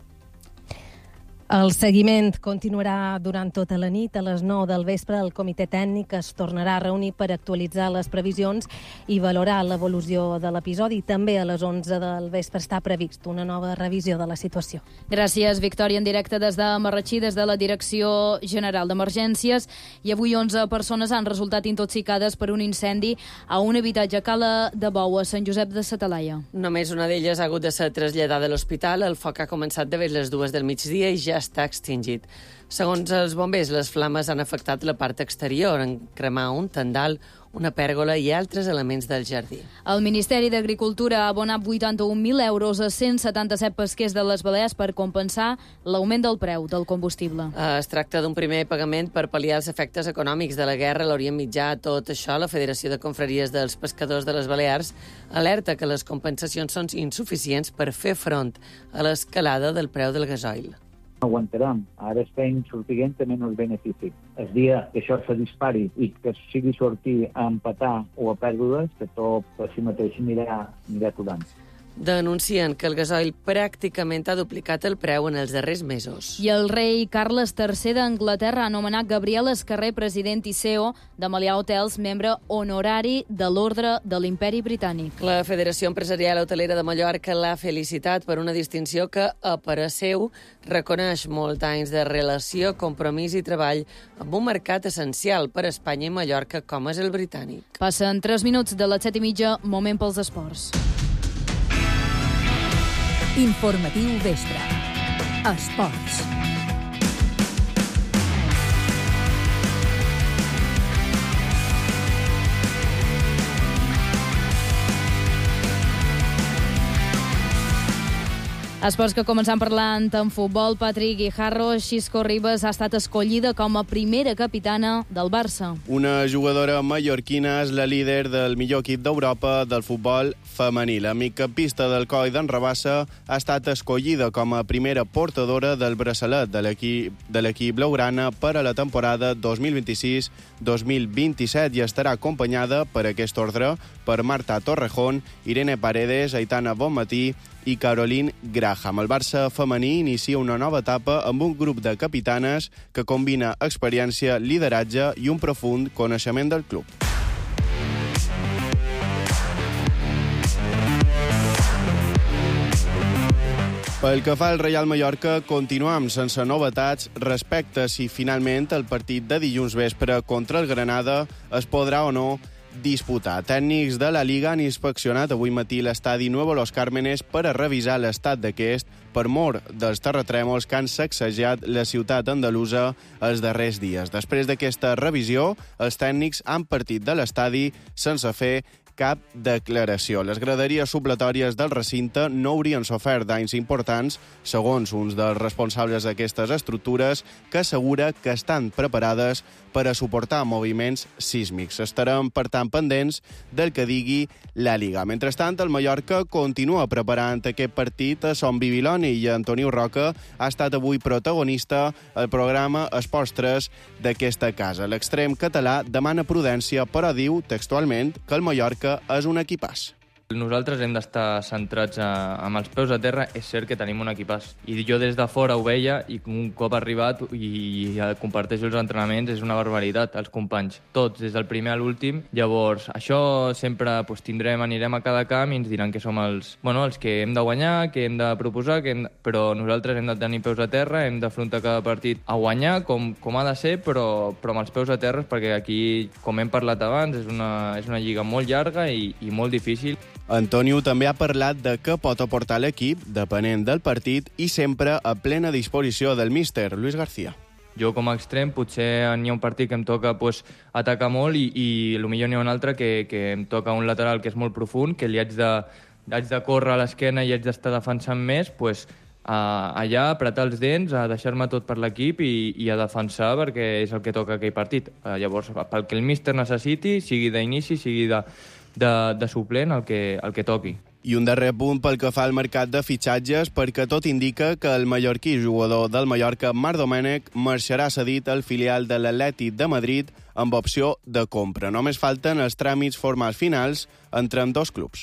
El seguiment continuarà durant tota la nit. A les nou del vespre el Comitè Tècnic es tornarà a reunir per actualitzar les previsions i valorar l'evolució de l'episodi. També a les onze del vespre està previst una nova revisió de la situació. Gràcies, Victòria, en directe des de Marratxí, des de la Direcció General d'Emergències. I avui onze persones han resultat intoxicades per un incendi a un habitatge a Cala de Bou, a Sant Josep de sa Talaia. Només una d'elles ha hagut de ser traslladada a l'hospital. El foc ha començat de les dues del migdia i ja està extingit. Segons els bombers, les flames han afectat la part exterior, en cremar un tendal, una pèrgola i altres elements del jardí. El Ministeri d'Agricultura ha abonat vuitanta-un mil euros a cent setanta-set pesquers de les Balears per compensar l'augment del preu del combustible. Es tracta d'un primer pagament per pal·liar els efectes econòmics de la guerra a l'Orient Mitjà. Tot això, la Federació de Confraries dels Pescadors de les Balears alerta que les compensacions són insuficients per fer front a l'escalada del preu del gasoil. No aguantarem. Ara estem sortint de menys benefici. El dia que això se dispari i que sigui sortir a empatar o a pèrdues, que tot per si mateix anirà, anirà aturant. Denuncien que el gasoil pràcticament ha duplicat el preu en els darrers mesos. I el rei Carles tercer d'Anglaterra ha nomenat Gabriel Escarrer president i C E O de Melià Hotels, membre honorari de l'Ordre de l'Imperi Britànic. La Federació Empresarial Hotelera de Mallorca l'ha felicitat per una distinció que, a parer seu, reconeix molts anys de relació, compromís i treball amb un mercat essencial per a Espanya i Mallorca com és el britànic. Passen tres minuts de les set i mitja, moment pels esports. Informatiu vespre. Esports. Esports que començant parlant en futbol, Patrick Guijarro, Xisco Ribas ha estat escollida com a primera capitana del Barça. Una jugadora mallorquina és la líder del millor equip d'Europa del futbol femení. La migcampista del Coi d'en Rabassa ha estat escollida com a primera portadora del braçalet de l'equip de l'equip blaugrana per a la temporada dos mil vint-i-sis dos mil vint-i-set i estarà acompanyada per aquest ordre per Marta Torrejón, Irene Paredes, Aitana Bonmatí i Caroline Graham. El Barça femení inicia una nova etapa amb un grup de capitanes que combina experiència, lideratge i un profund coneixement del club. Pel que fa al Reial Mallorca, continuam sense novetats respecte si finalment el partit de dilluns vespre contra el Granada es podrà o no disputar. Tècnics de la Liga han inspeccionat avui matí l'estadi Nuevo Los Cármenes per a revisar l'estat d'aquest per mor dels terratrèmols que han sacsejat la ciutat andalusa els darrers dies. Després d'aquesta revisió, els tècnics han partit de l'estadi sense fer cap declaració. Les graderies supletòries del recinte no haurien sofert danys importants, segons uns dels responsables d'aquestes estructures, que assegura que estan preparades per a suportar moviments sísmics. Estarem, per tant, pendents del que digui la Liga. Mentrestant, el Mallorca continua preparant aquest partit a Son Bibiloni i Antoniu Roca ha estat avui protagonista al programa Esports tres d'aquesta casa. L'extrem català demana prudència, però diu textualment que el Mallorca és un equipàs. Nosaltres hem d'estar centrats a, amb els peus a terra. És cert que tenim un equipàs. I jo des de fora ho veia i un cop arribat i, i comparteixo els entrenaments és una barbaritat, els companys. Tots, des del primer a l'últim. Llavors, això sempre pues, tindrem, anirem a cada camp i ens diran que som els, bueno, els que hem de guanyar, que hem de proposar, que hem de... però nosaltres hem de tenir peus a terra, hem d'afrontar cada partit a guanyar, com, com ha de ser, però, però amb els peus a terra, perquè aquí, com hem parlat abans, és una, és una lliga molt llarga i, i molt difícil. Antonio també ha parlat de què pot aportar l'equip, depenent del partit, i sempre a plena disposició del míster, Luis García. Jo com a extrem potser n'hi ha un partit que em toca pues, atacar molt i, i potser n'hi ha un altre que, que em toca un lateral que és molt profund, que li haig de, haig de córrer a l'esquena i haig d'estar defensant més, pues, a, allà apretar els dents, a deixar-me tot per l'equip i, i a defensar perquè és el que toca aquell partit. Uh, llavors, pel que el míster necessiti, sigui d'inici, sigui de... De, de suplent, el que, el que toqui. I un darrer punt pel que fa al mercat de fitxatges, perquè tot indica que el mallorquí jugador del Mallorca, Marc Domènech, marxarà cedit al filial de l'Atlètic de Madrid amb opció de compra. Només falten els tràmits formals finals entre ambdós clubs.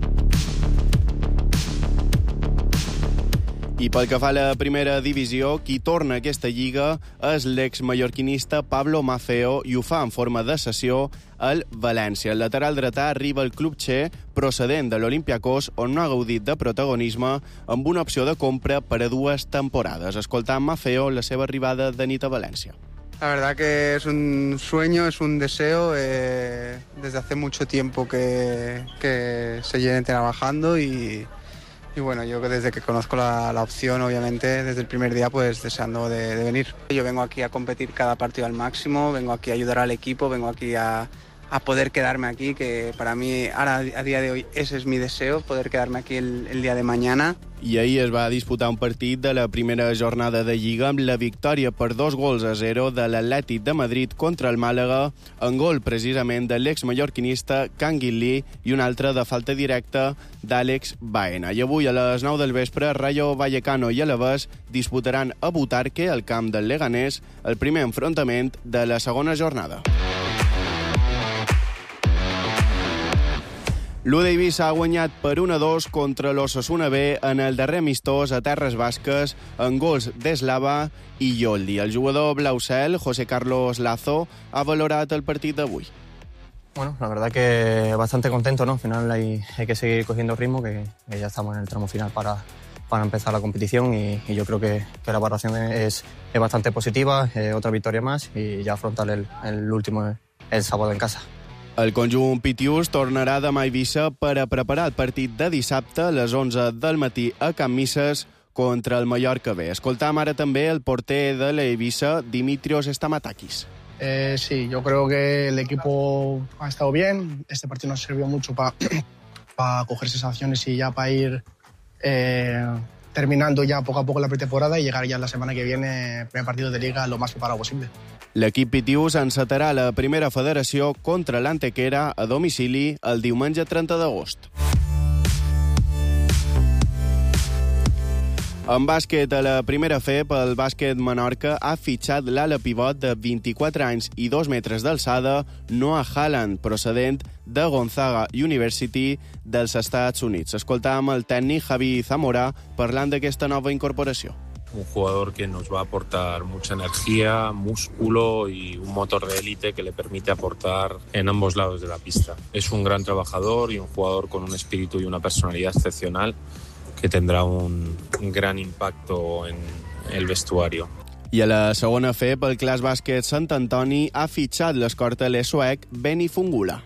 I pel que fa a la primera divisió, qui torna a aquesta lliga és l'ex-mallorquinista Pablo Maffeo i ho fa en forma de cessió al València. El lateral dretà arriba al club txec procedent de l'Olympiacos, on no ha gaudit de protagonisme, amb una opció de compra per a dues temporades. Escoltant Maffeo la seva arribada de nit a València. La verdad que es un sueño, es un deseo. Eh, desde hace mucho tiempo que, que se lleven trabajando y... Y bueno, yo desde que conozco la, la opción, obviamente, desde el primer día, pues deseando de, de venir. Yo vengo aquí a competir cada partido al máximo, vengo aquí a ayudar al equipo, vengo aquí a, a poder quedarme aquí, que para mí, ahora a día de hoy, ese es mi deseo, poder quedarme aquí el, el día de mañana. I ahir es va disputar un partit de la primera jornada de Lliga amb la victòria per dos gols a zero de l'Atlètic de Madrid contra el Màlaga, en gol precisament de l'ex-mallorquinista Can Guilí i un altre de falta directa d'Àlex Baena. I avui a les nou del vespre, Rayo Vallecano i Alavés disputaran a Butarque, al camp del Leganés, el primer enfrontament de la segona jornada. L'U de Eivissa ha guanyat per un a dos contra l'Osasuna B en el darrer amistós a Terres Basques en gols d'Eslava i Yoldi. El jugador blaucel, José Carlos Lazo, ha valorat el partit d'avui. Bueno, la verdad que bastante contento, ¿no? Al final hay, hay que seguir cogiendo ritmo, que, que ya estamos en el tramo final para, para empezar la competición y, y yo creo que, que la valoración es, es bastante positiva, eh, otra victoria más y ya afrontar el, el último el sábado en casa. El conjunt pitiús tornarà demà a Eivissa per a preparar el partit de dissabte a les onze del matí a Can Misses contra el Mallorca B. Escoltam ara també el porter de l'Eivissa, Dimitrios Stamatakis. Eh, sí, yo creo que el equipo ha estado bien. Este partido nos sirvió mucho para pa coger sensaciones y ya para ir eh, terminando ya poco a poco la pretemporada y llegar ya la semana que viene, primer partido de Liga, lo más preparado posible. L'equip Pitiús encetarà la primera federació contra l'Antequera a domicili el diumenge trenta d'agost. En bàsquet, a la primera F E P, el bàsquet Menorca ha fitxat l'ala pivot de vint-i-quatre anys i dos metres d'alçada, Noah Haaland, procedent de Gonzaga University dels Estats Units. Escoltàvem el tècnic Javi Zamora parlant d'aquesta nova incorporació. Un jugador que nos va a aportar mucha energía, músculo y un motor de élite que le permite aportar en ambos lados de la pista. Es un gran trabajador y un jugador con un espíritu y una personalidad excepcional que tendrá un, un gran impacto en el vestuario. I a la segona F E P, el Clas Bàsquet Sant Antoni ha fitxat l'escorteler suec Benny Fungula.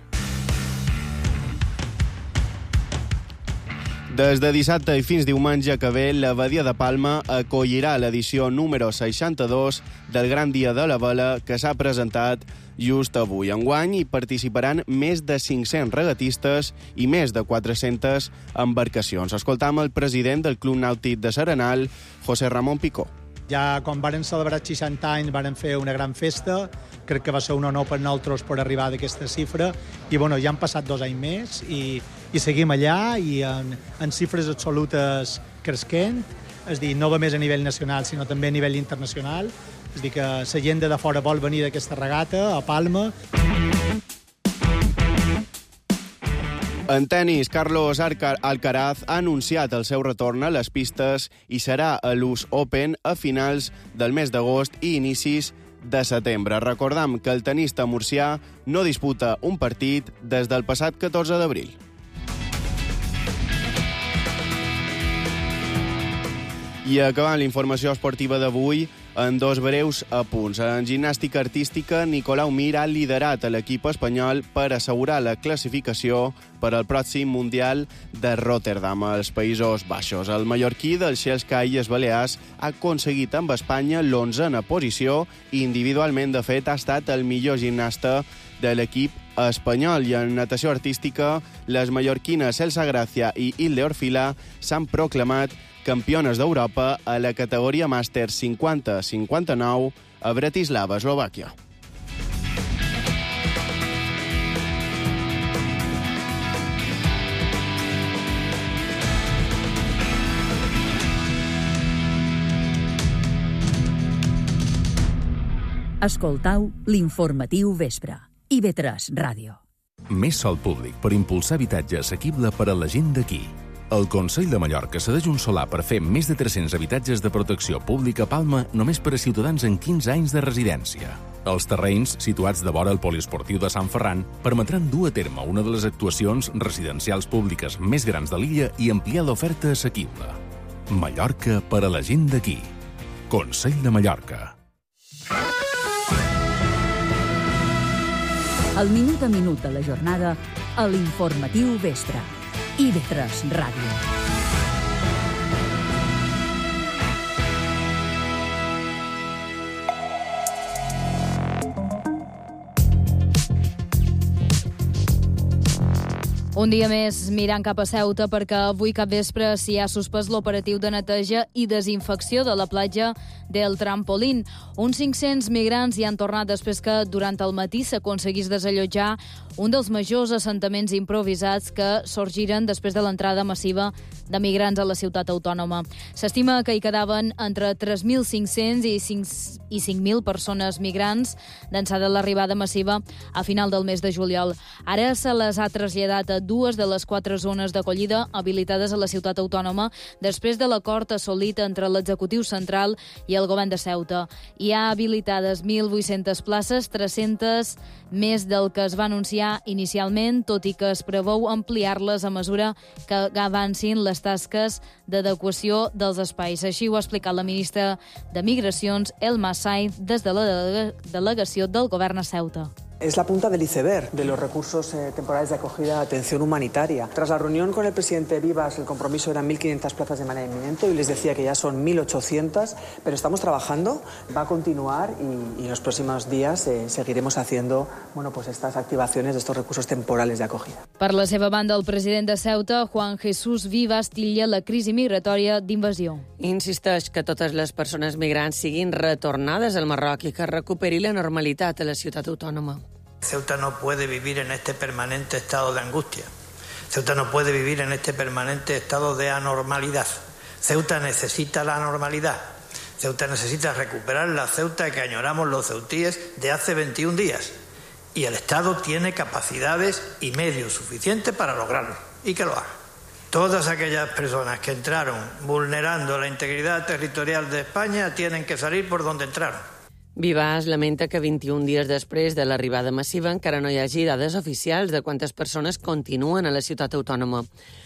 Des de dissabte i fins diumenge que ve, la Badia de Palma acollirà l'edició número seixanta-dos del Gran Dia de la Vela, que s'ha presentat just avui. Enguany hi participaran més de cinc-cents regatistes i més de quatre-centes embarcacions. Escoltam el president del Club Nàutic de Serenal, José Ramón Picó. Ja quan varen celebrar seixanta anys varen fer una gran festa, crec que va ser un honor per nosaltres per arribar a aquesta xifra, i bueno, ja han passat dos anys més i, i seguim allà i en, en xifres absolutes cresquent, és a dir, no només a nivell nacional sinó també a nivell internacional, és a dir, que la gent de fora vol venir d'aquesta regata a Palma. En tenis, Carlos Alcaraz ha anunciat el seu retorn a les pistes i serà a l'U S Open a finals del mes d'agost i inicis de setembre. Recordam que el tenista murcià no disputa un partit des del passat catorze d'abril. I acabant la informació esportiva d'avui, en dos breus apunts. En gimnàstica artística, Nicolau Mir ha liderat a l'equip espanyol per assegurar la classificació per al pròxim Mundial de Rotterdam, als Països Baixos. El mallorquí dels Sky i els Balears ha aconseguit amb Espanya l'onzena posició i individualment, de fet, ha estat el millor gimnasta de l'equip espanyol. I en natació artística, les mallorquines Elsa Gracia i Hilde Orfila s'han proclamat campiones d'Europa a la categoria màster cinquanta cinquanta-nou a Bratislava, Eslovàquia. Escoltau l'informatiu vespre. I V tres Ràdio. Més sòl públic per impulsar habitatge assequible per a la gent d'aquí. El Consell de Mallorca cedeix un solar per fer més de tres-cents habitatges de protecció pública a Palma només per a ciutadans amb quinze anys de residència. Els terrenys, situats de vora el poliesportiu de Sant Ferran, permetran dur a terme una de les actuacions residencials públiques més grans de l'illa i ampliar l'oferta assequible. Mallorca per a la gent d'aquí. Consell de Mallorca. El minut a minut de la jornada a l'informatiu vespre. I V tres Ràdio. Un dia més mirant cap a Ceuta perquè avui cap vespre s'hi ha suspès l'operatiu de neteja i desinfecció de la platja del Trampolín. Uns cinc-cents migrants hi han tornat després que durant el matí s'aconseguís desallotjar un dels majors assentaments improvisats que sorgiren després de l'entrada massiva de migrants a la ciutat autònoma. S'estima que hi quedaven entre tres mil cinc-cents i cinc mil persones migrants d'ençà de l'arribada massiva a final del mes de juliol. Ara se les ha traslladat a dues de les quatre zones d'acollida habilitades a la ciutat autònoma després de l'acord assolit entre l'executiu central i el govern de Ceuta. Hi ha habilitades mil vuit-centes places, tres-centes més del que es va anunciar inicialment, tot i que es preveu ampliar-les a mesura que avancin les tasques d'adequació dels espais. Així ho ha explicat la ministra de Migracions, Elma Sainz, des de la delegació del govern a Ceuta. Es la punta del iceberg de los recursos eh, temporales de acogida de atención humanitaria. Tras la reunión con el presidente Vivas, el compromiso eran mil quinientas plazas de manera inminente. Hoy les decía que ya son mil ochocientas, pero estamos trabajando, va a continuar y, y en los próximos días eh, seguiremos haciendo bueno, pues estas activaciones de estos recursos temporales de acogida. Per la seva banda, el president de Ceuta, Juan Jesús Vivas, titlla la crisi migratòria d'invasió. Insisteix que totes les persones migrants siguin retornades al Marroc i que recuperi la normalitat a la ciutat autònoma. Ceuta no puede vivir en este permanente estado de angustia. Ceuta no puede vivir en este permanente estado de anormalidad. Ceuta necesita la normalidad. Ceuta necesita recuperar la Ceuta que añoramos los ceutíes de hace veintiún días. Y el Estado tiene capacidades y medios suficientes para lograrlo. Y que lo haga. Todas aquellas personas que entraron vulnerando la integridad territorial de España tienen que salir por donde entraron. Vivas lamenta que vint-i-un dies després de l'arribada massiva encara no hi hagi dades oficials de quantes persones continuen a la ciutat autònoma.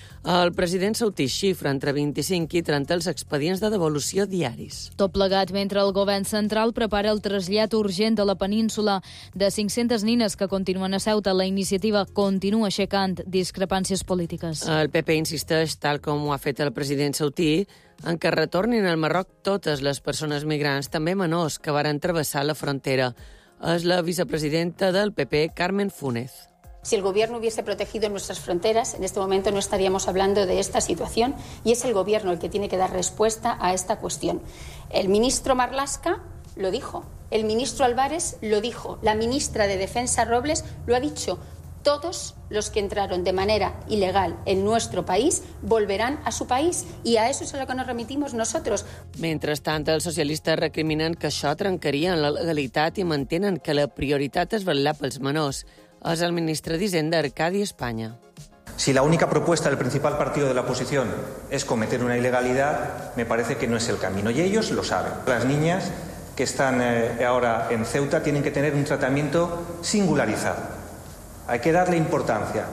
El president saudí xifra entre vint-i-cinc i trenta els expedients de devolució diaris. Tot plegat mentre el govern central prepara el trasllat urgent de la península de cinc-centes nines que continuen a Ceuta. La iniciativa continua aixecant discrepàncies polítiques. El P P insisteix, tal com ho ha fet el president saudí, en que retornin al Marroc totes les persones migrants, també menors, que varen travessar la frontera. És la vicepresidenta del P P, Carmen Funes. Si el Gobierno hubiese protegido nuestras fronteras, en este momento no estaríamos hablando de esta situación y es el Gobierno el que tiene que dar respuesta a esta cuestión. El ministro Marlaska lo dijo, el ministro Álvarez lo dijo, la ministra de Defensa Robles lo ha dicho. Todos los que entraron de manera ilegal en nuestro país volverán a su país y a eso es a lo que nos remitimos nosotros. Mentrestant, els socialistes recriminen que això trencaria la legalitat i mantenen que la prioritat és vetllar pels menors. És el ministre d'Hisenda, Arcadi España. Si la única propuesta del principal partido de la oposición es cometer una ilegalidad, me parece que no es el camino. Y ellos lo saben. Las niñas que están eh, ahora en Ceuta tienen que tener un tratamiento singularizado. Hay que darle importancia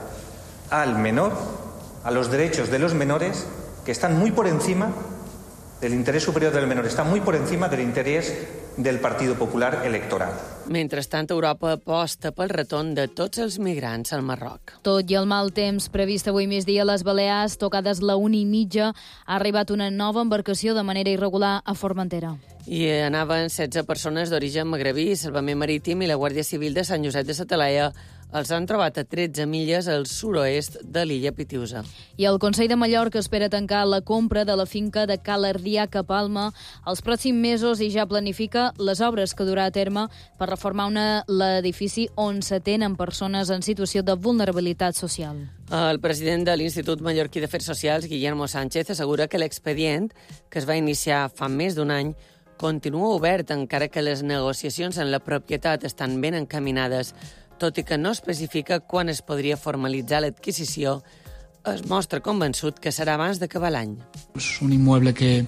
al menor, a los derechos de los menores, que están muy por encima del interés superior del menor, están muy por encima del interés del Partido Popular electoral. Mentrestant, Europa aposta pel retorn de tots els migrants al Marroc. Tot i el mal temps previst avui migdia a les Balears, tocades la una i mitja, ha arribat una nova embarcació de manera irregular a Formentera. I anaven setze persones d'origen magrebí, Salvament Marítim i la Guàrdia Civil de Sant Josep de sa Talaia els han trobat a tretze milles al sud-oest de l'illa Pitiusa. I el Consell de Mallorca espera tancar la compra de la finca de Ca l'Ardiaca a Palma els pròxims mesos i ja planifica les obres que durà a terme per reformar una, l'edifici on s'atenen persones en situació de vulnerabilitat social. El president de l'Institut Mallorquí d'Afers Socials, Guillermo Sánchez, assegura que l'expedient, que es va iniciar fa més d'un any, continua obert encara que les negociacions en la propietat estan ben encaminades. Tot i que no especifica quan es podria formalitzar l'adquisició, es mostra convençut que serà abans d'acabar l'any. Es un inmueble que,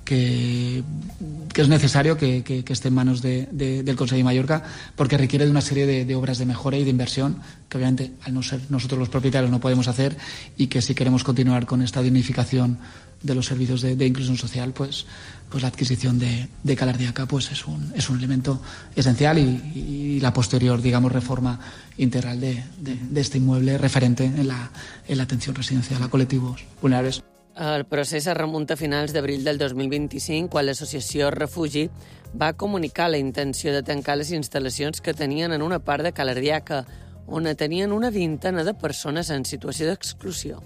que, que es necesario que, que, que esté en manos de, de, del Consejo de Mallorca porque requiere de una serie de, de obras de mejora y de inversión que obviamente al no ser nosotros los propietarios no podemos hacer y que si queremos continuar con esta dignificación de los servicios de, de inclusión social, pues, pues la adquisición de, de Ca l'Ardiaca pues es un, es un elemento esencial y, y la posterior, digamos, reforma integral de, de, de este inmueble referente en la, en la atención residencial a colectivos vulnerables. El procés es remunta a finals d'abril del dos mil vint-i-cinc, quan l'associació Refugi va comunicar la intenció de tancar les instal·lacions que tenien en una part de Ca l'Ardiaca, on tenien una vintena de persones en situació d'exclusió.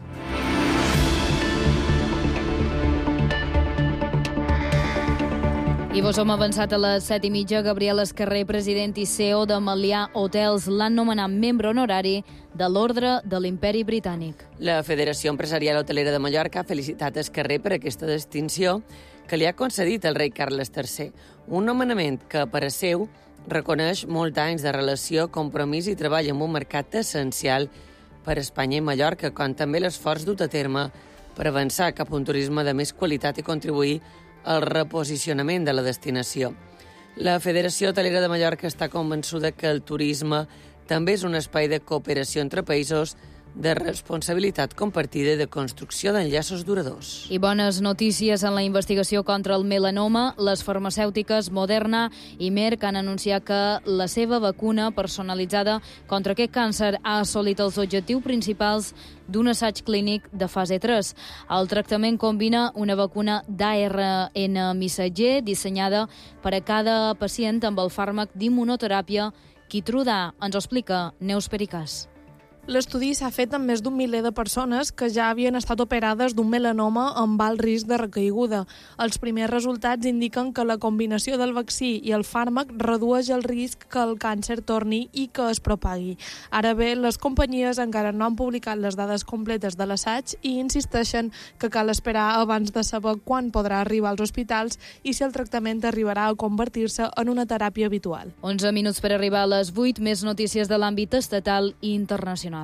I vos hem avançat a les set i mitja. Gabriel Escarrer, president i C E O de Melià Hotels, l'han nomenat membre honorari de l'Ordre de l'Imperi Britànic. La Federació Empresarial Hotelera de Mallorca ha felicitat Escarrer per aquesta distinció que li ha concedit el rei Carles tercer, un nomenament que, per a seu, reconeix molts anys de relació, compromís i treball en un mercat essencial per a Espanya i Mallorca, com també l'esforç dut a terme per avançar cap a un turisme de més qualitat i contribuir al reposicionament de la destinació. La Federació Hotelera de Mallorca està convençuda que el turisme també és un espai de cooperació entre països de responsabilitat compartida i de construcció d'enllaços duradors. I bones notícies en la investigació contra el melanoma. Les farmacèutiques Moderna i Merck han anunciat que la seva vacuna personalitzada contra aquest càncer ha assolit els objectius principals d'un assaig clínic de fase tres. El tractament combina una vacuna d'A R N missatger dissenyada per a cada pacient amb el fàrmac d'immunoteràpia Keytruda. Ens ho explica Neus Pericàs. L'estudi s'ha fet amb més d'un miler de persones que ja havien estat operades d'un melanoma amb alt risc de recaiguda. Els primers resultats indiquen que la combinació del vaccí i el fàrmac redueix el risc que el càncer torni i que es propagui. Ara bé, les companyies encara no han publicat les dades completes de l'assaig i insisteixen que cal esperar abans de saber quan podrà arribar als hospitals i si el tractament arribarà a convertir-se en una teràpia habitual. onze minuts per arribar a les vuit, més notícies de l'àmbit estatal i internacional.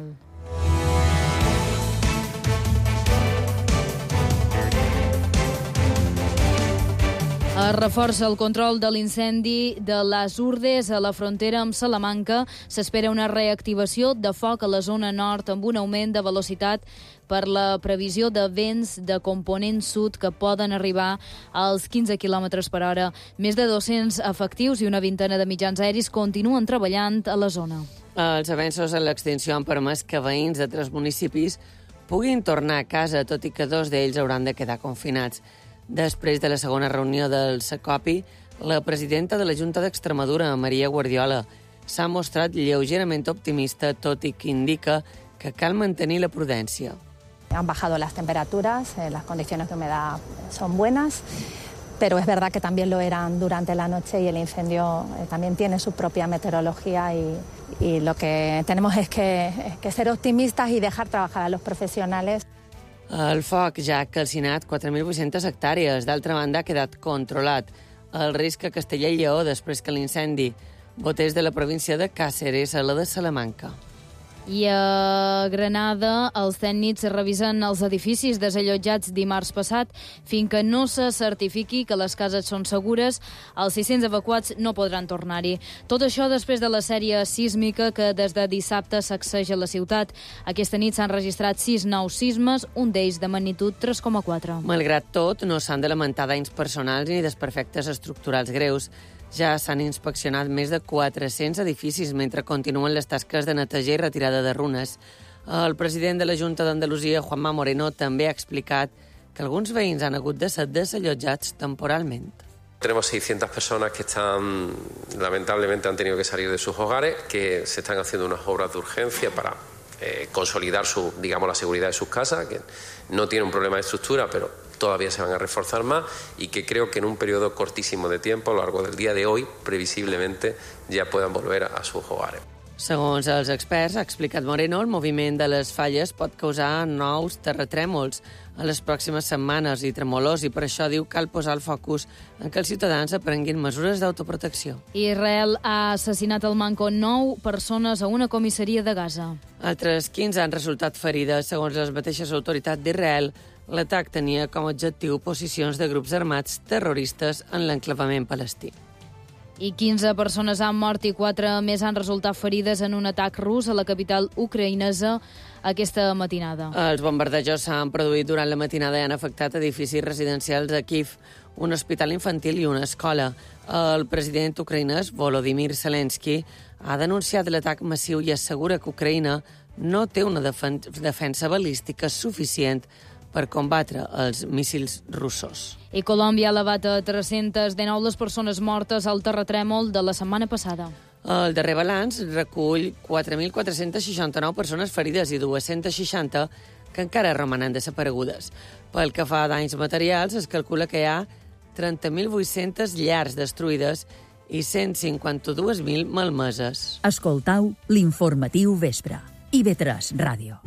Es reforça el control de l'incendi de les Urdes a la frontera amb Salamanca. S'espera una reactivació de foc a la zona nord amb un augment de velocitat per la previsió de vents de component sud que poden arribar als quinze quilòmetres per hora. Més de dos-cents efectius i una vintena de mitjans aeris continuen treballant a la zona. Els avenços en l'extinció han permès que veïns de tres municipis puguin tornar a casa, tot i que dos d'ells hauran de quedar confinats. Després de la segona reunió del Secopi, la presidenta de la Junta d'Extremadura, Maria Guardiola, s'ha mostrat lleugerament optimista, tot i que indica que cal mantenir la prudència. Han bajado las temperaturas, eh, las condiciones de humedad son buenas, pero es verdad que también lo eran durante la noche y el incendio eh, también tiene su propia meteorología y, y lo que tenemos es que, que ser optimistas y dejar trabajar a los profesionales. El foc ja ha calcinat quatre mil vuit-centes hectàrees. D'altra banda, ha quedat controlat el risc a Castellà i Lleó després que l'incendi botés de la província de Càceres a la de Salamanca. I a Granada, els tècnics revisen els edificis desallotjats dimarts passat. Fins que no se certifiqui que les cases són segures, els sis-cents evacuats no podran tornar-hi. Tot això després de la sèrie sísmica que des de dissabte sacseja la ciutat. Aquesta nit s'han registrat sis nous sismes, un d'ells de magnitud tres coma quatre. Malgrat tot, no s'han de lamentar danys personals ni desperfectes estructurals greus. Ja s'han inspeccionat més de quatre-cents edificis mentre continuen les tasques de netejar i retirada de runes. El president de la Junta d'Andalusia, Juanma Moreno, també ha explicat que alguns veïns han hagut de ser desallotjats temporalment. Tenemos seiscientas personas que están, lamentablemente, han tenido que salir de sus hogares, que se están haciendo unas obras de urgencia para eh, consolidar su, digamos, la seguridad de sus casas, que no tiene un problema de estructura, pero todavía se van a reforzar más y que creo que en un periodo cortísimo de tiempo, a lo largo del día de hoy, previsiblemente ya puedan volver a sus hogares. Segons els experts, ha explicat Moreno, el moviment de les falles pot causar nous terratrèmols a les pròximes setmanes i tremolors, i per això diu que cal posar el focus en que els ciutadans aprenguin mesures d'autoprotecció. Israel ha assassinat al manco nou persones a una comissaria de Gaza. Altres quinze han resultat ferides. Segons les mateixes autoritats d'Israel, l'atac tenia com a objectiu posicions de grups armats terroristes en l'enclavament palestí. I quinze persones han mort i quatre més han resultat ferides en un atac rus a la capital ucraïnesa aquesta matinada. Els bombardejos s'han produït durant la matinada i han afectat edificis residencials a Kiev, un hospital infantil i una escola. El president ucraïnès, Volodymyr Zelensky, ha denunciat l'atac massiu i assegura que Ucraïna no té una defen- defensa balística suficient per combatre els míssils russos. I Colòmbia ha elevat a tres-centes dinou les persones mortes al terratrèmol de la setmana passada. El darrer balanç recull quatre mil quatre-cents seixanta-nou persones ferides i dues-centes seixanta que encara romanen desaparegudes. Pel que fa a danys materials, es calcula que hi ha trenta mil vuit-centes llars destruïdes i cent cinquanta-dos mil malmeses. Escoltau l'informatiu vespre. I ve tres Ràdio.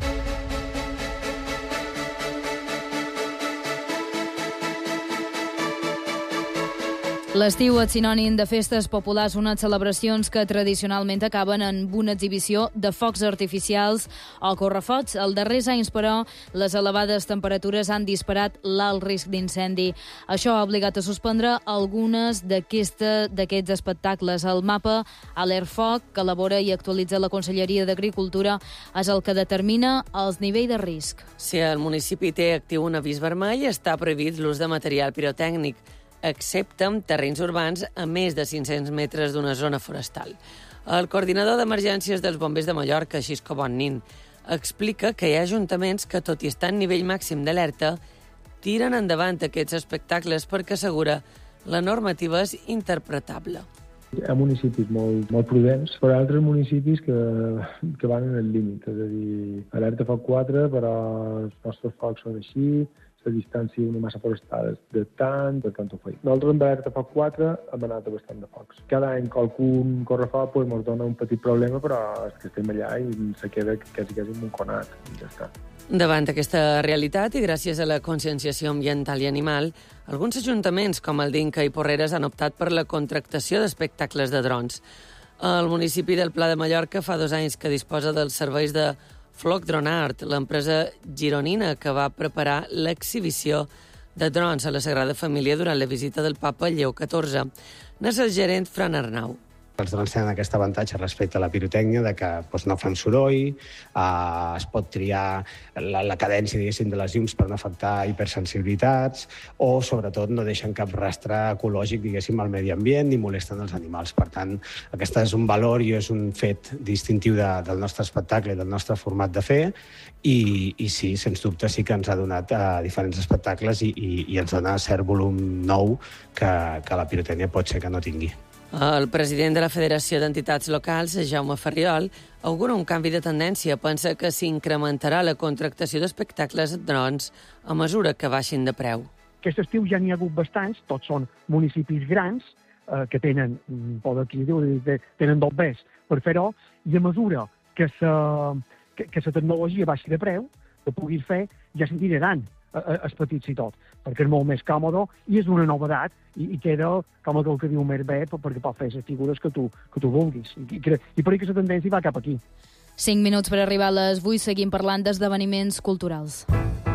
L'estiu és sinònim de festes populars, unes celebracions que tradicionalment acaben amb una exhibició de focs artificials o correfocs. Els darrers anys, però, les elevades temperatures han disparat l'alt risc d'incendi. Això ha obligat a suspendre algunes d'aquests espectacles. El mapa Alertfoc, que elabora i actualitza la Conselleria d'Agricultura, és el que determina els nivells de risc. Si el municipi té actiu un avís vermell, està prohibit l'ús de material pirotècnic, excepte en terrenys urbans a més de cinc-cents metres d'una zona forestal. El coordinador d'emergències dels bombers de Mallorca, Xisco Bonnin, explica que hi ha ajuntaments que, tot i estar en nivell màxim d'alerta, tiren endavant aquests espectacles perquè assegura la normativa és interpretable. Hi ha municipis molt, molt prudents, però altres municipis que, que van en el límit. És a dir, alerta foc quatre, però els nostres focs són així, la distància una massa forestal de tant, de tant ho feim. Nosaltres amb alerta foc quatre hem anat a bastant de focs. Cada any qualcun correfoc pues, ens dona un petit problema, però és que estem allà i se queda quasi, quasi munconat i ja està. Davant aquesta realitat i gràcies a la conscienciació ambiental i animal, alguns ajuntaments com el d'Inca i Porreres han optat per la contractació d'espectacles de drons. El municipi del Pla de Mallorca fa dos anys que disposa dels serveis de Flock Drone Art, l'empresa gironina que va preparar l'exhibició de drons a la Sagrada Família durant la visita del papa Lleó catorze. N'és el gerent Fran Arnau. Els drons tenen aquest avantatge respecte a la pirotècnia de que doncs, no fan soroll, eh, es pot triar la, la cadència diguéssim, de les llums per no afectar hipersensibilitats o, sobretot, no deixen cap rastre ecològic diguéssim, al medi ambient ni molesten els animals. Per tant, aquest és un valor i és un fet distintiu de, del nostre espectacle i del nostre format de fer i, i sí, sens dubte, sí que ens ha donat a diferents espectacles i, i, i ens dona cert volum nou que, que la pirotècnia pot ser que no tingui. El president de la Federació d'Entitats Locals, Jaume Ferriol, augura un canvi de tendència. Pensa que s'incrementarà la contractació d'espectacles drons a mesura que baixin de preu. Aquest estiu ja n'hi ha hagut bastants, tots són municipis grans eh, que tenen, poder aquí diu, tenen dobbers per fer-ho, i a mesura que la que, que tecnologia baixi de preu, que puguis fer, ja se'n tiraran els petits i tot, perquè és molt més còmode i és una novedat i, i queda com el que diu més bé perquè pot fer les figures que tu, que tu vulguis. I, i, i per aquesta tendència va cap aquí. Cinc minuts per arribar a les vuit, seguim parlant d'esdeveniments culturals.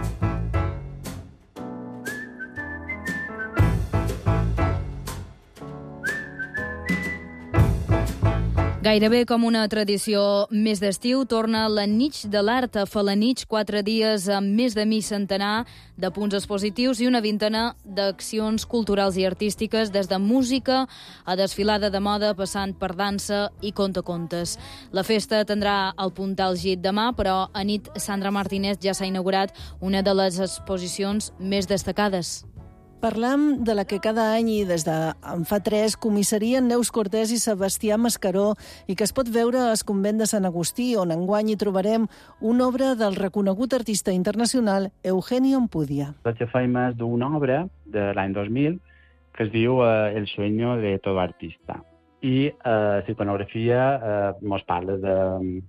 Gairebé com una tradició més d'estiu, torna la Nit de l'Art a Felanitx, quatre dies amb més de mig centenar de punts expositius i una vintena d'accions culturals i artístiques, des de música a desfilada de moda, passant per dansa i contacontes. La festa tindrà el punt àlgid demà, però a nit Sandra Martínez ja s'ha inaugurat una de les exposicions més destacades. Parlam de la que cada any i des de en fa tres comissarien Neus Cortés i Sebastià Mascaró i que es pot veure al convent de Sant Agustí, on enguany hi trobarem una obra del reconegut artista internacional Eugenio Ampudia. El que fem és d'una obra de l'any dos mil que es diu eh, El sueño de todo artista. I eh, la iconografia eh, mos parla de,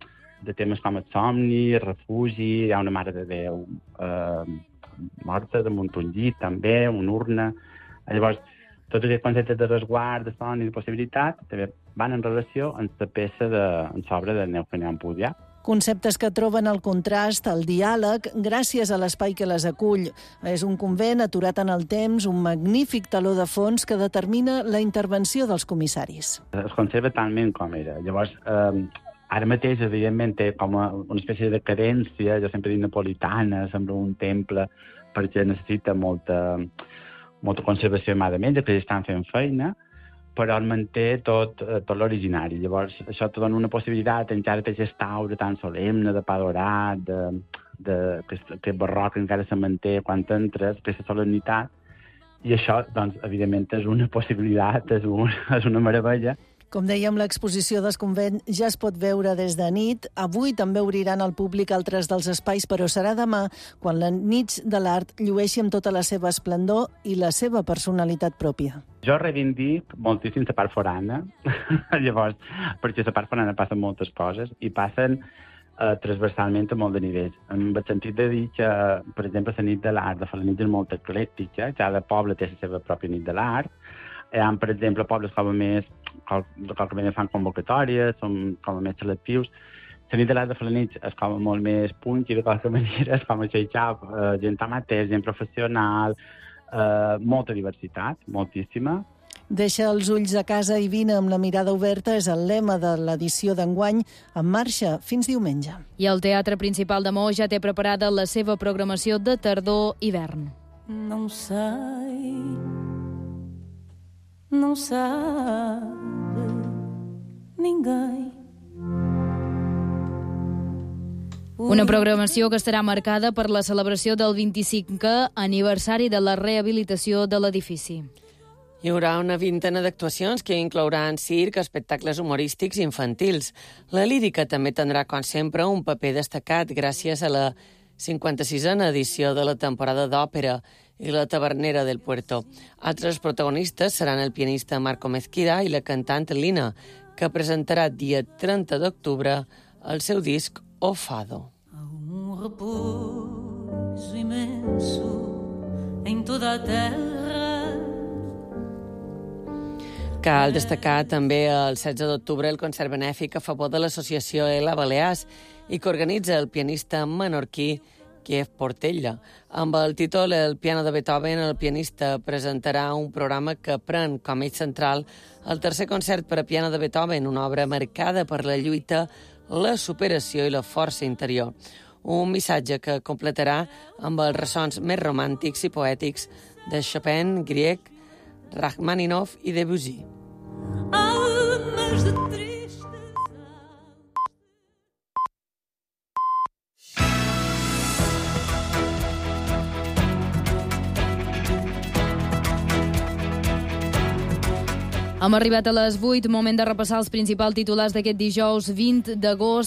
de temes com el somni, el refugi, hi ha una mare de Déu eh, morta damunt un llit, també, una urna. Llavors, tots aquests conceptes de resguard, de son i de possibilitat també van en relació amb la peça de, amb l'obra de Eugenio Ampudia. Conceptes que troben el contrast, el diàleg, gràcies a l'espai que les acull. És un convent aturat en el temps, un magnífic taló de fons que determina la intervenció dels comissaris. Es conserva talment com era. Llavors, eh, ara mateix, evidentment, té com una espècie de cadència, jo sempre dic napolitana, sembla un temple, perquè necessita molta, molta conservació i mà de menja, que ja estan fent feina, però el manté tot, tot l'originari. Llavors, això te dona una possibilitat, encara té aquesta aura tan solemne, de pa dorat, de, de, que, que barroc encara se manté quan entres, aquesta solemnitat, i això, doncs, evidentment, és una possibilitat, és, un, és una meravella. Com dèiem, l'exposició del convent ja es pot veure des de nit. Avui també obriran al públic altres dels espais, però serà demà quan la Nit de l'Art llueixi amb tota la seva esplendor i la seva personalitat pròpia. Jo reivindic moltíssim la part forana, llavors, perquè la part forana passen moltes coses i passen eh, transversalment a molt de nivells. En el sentit de dir que, per exemple, la Nit de l'Art de Felanitx és molt eclèctica, cada poble té la seva pròpia Nit de l'Art. Hi ha, per exemple, pobles com a més, que més fan convocatòries, són com a més selectius. La nit de l'Arc de Felanitx és com molt més punxi, de qualsevol manera, és com a xeixap, eh, gent amateur, gent professional, eh, molta diversitat, moltíssima. Deixa els ulls a casa i vine amb la mirada oberta és el lema de l'edició d'enguany, en marxa fins diumenge. I el Teatre Principal de Maó ja té preparada la seva programació de tardor-hivern. Não sei, não sabe ninguém. Una programació que estarà marcada per la celebració del vint-i-cinquè aniversari de la rehabilitació de l'edifici. Hi haurà una vintena d'actuacions que inclouran circ, espectacles humorístics i infantils. La lírica també tindrà, com sempre, un paper destacat gràcies a la cinquanta-sisena edició de la temporada d'òpera i la Tavernera del Puerto. Altres protagonistes seran el pianista Marco Mezquida i la cantant Lina, que presentarà dia trenta d'octubre el seu disc O Fado. Um repouso imenso em toda a terra. Cal destacar també el setze d'octubre el concert benèfic a favor de l'associació Ela Balears i que organitza el pianista menorquí Kiev Portella. Amb el títol El piano de Beethoven, el pianista presentarà un programa que pren com eix central el tercer concert per a piano de Beethoven, una obra marcada per la lluita, la superació i la força interior. Un missatge que completarà amb els ressons més romàntics i poètics de Chopin, Grieg, Rachmaninoff i Debussy. Almas de tristeza. Hem arribat a les vuit, moment de repassar els principals titulars d'aquest dijous vint d'agost.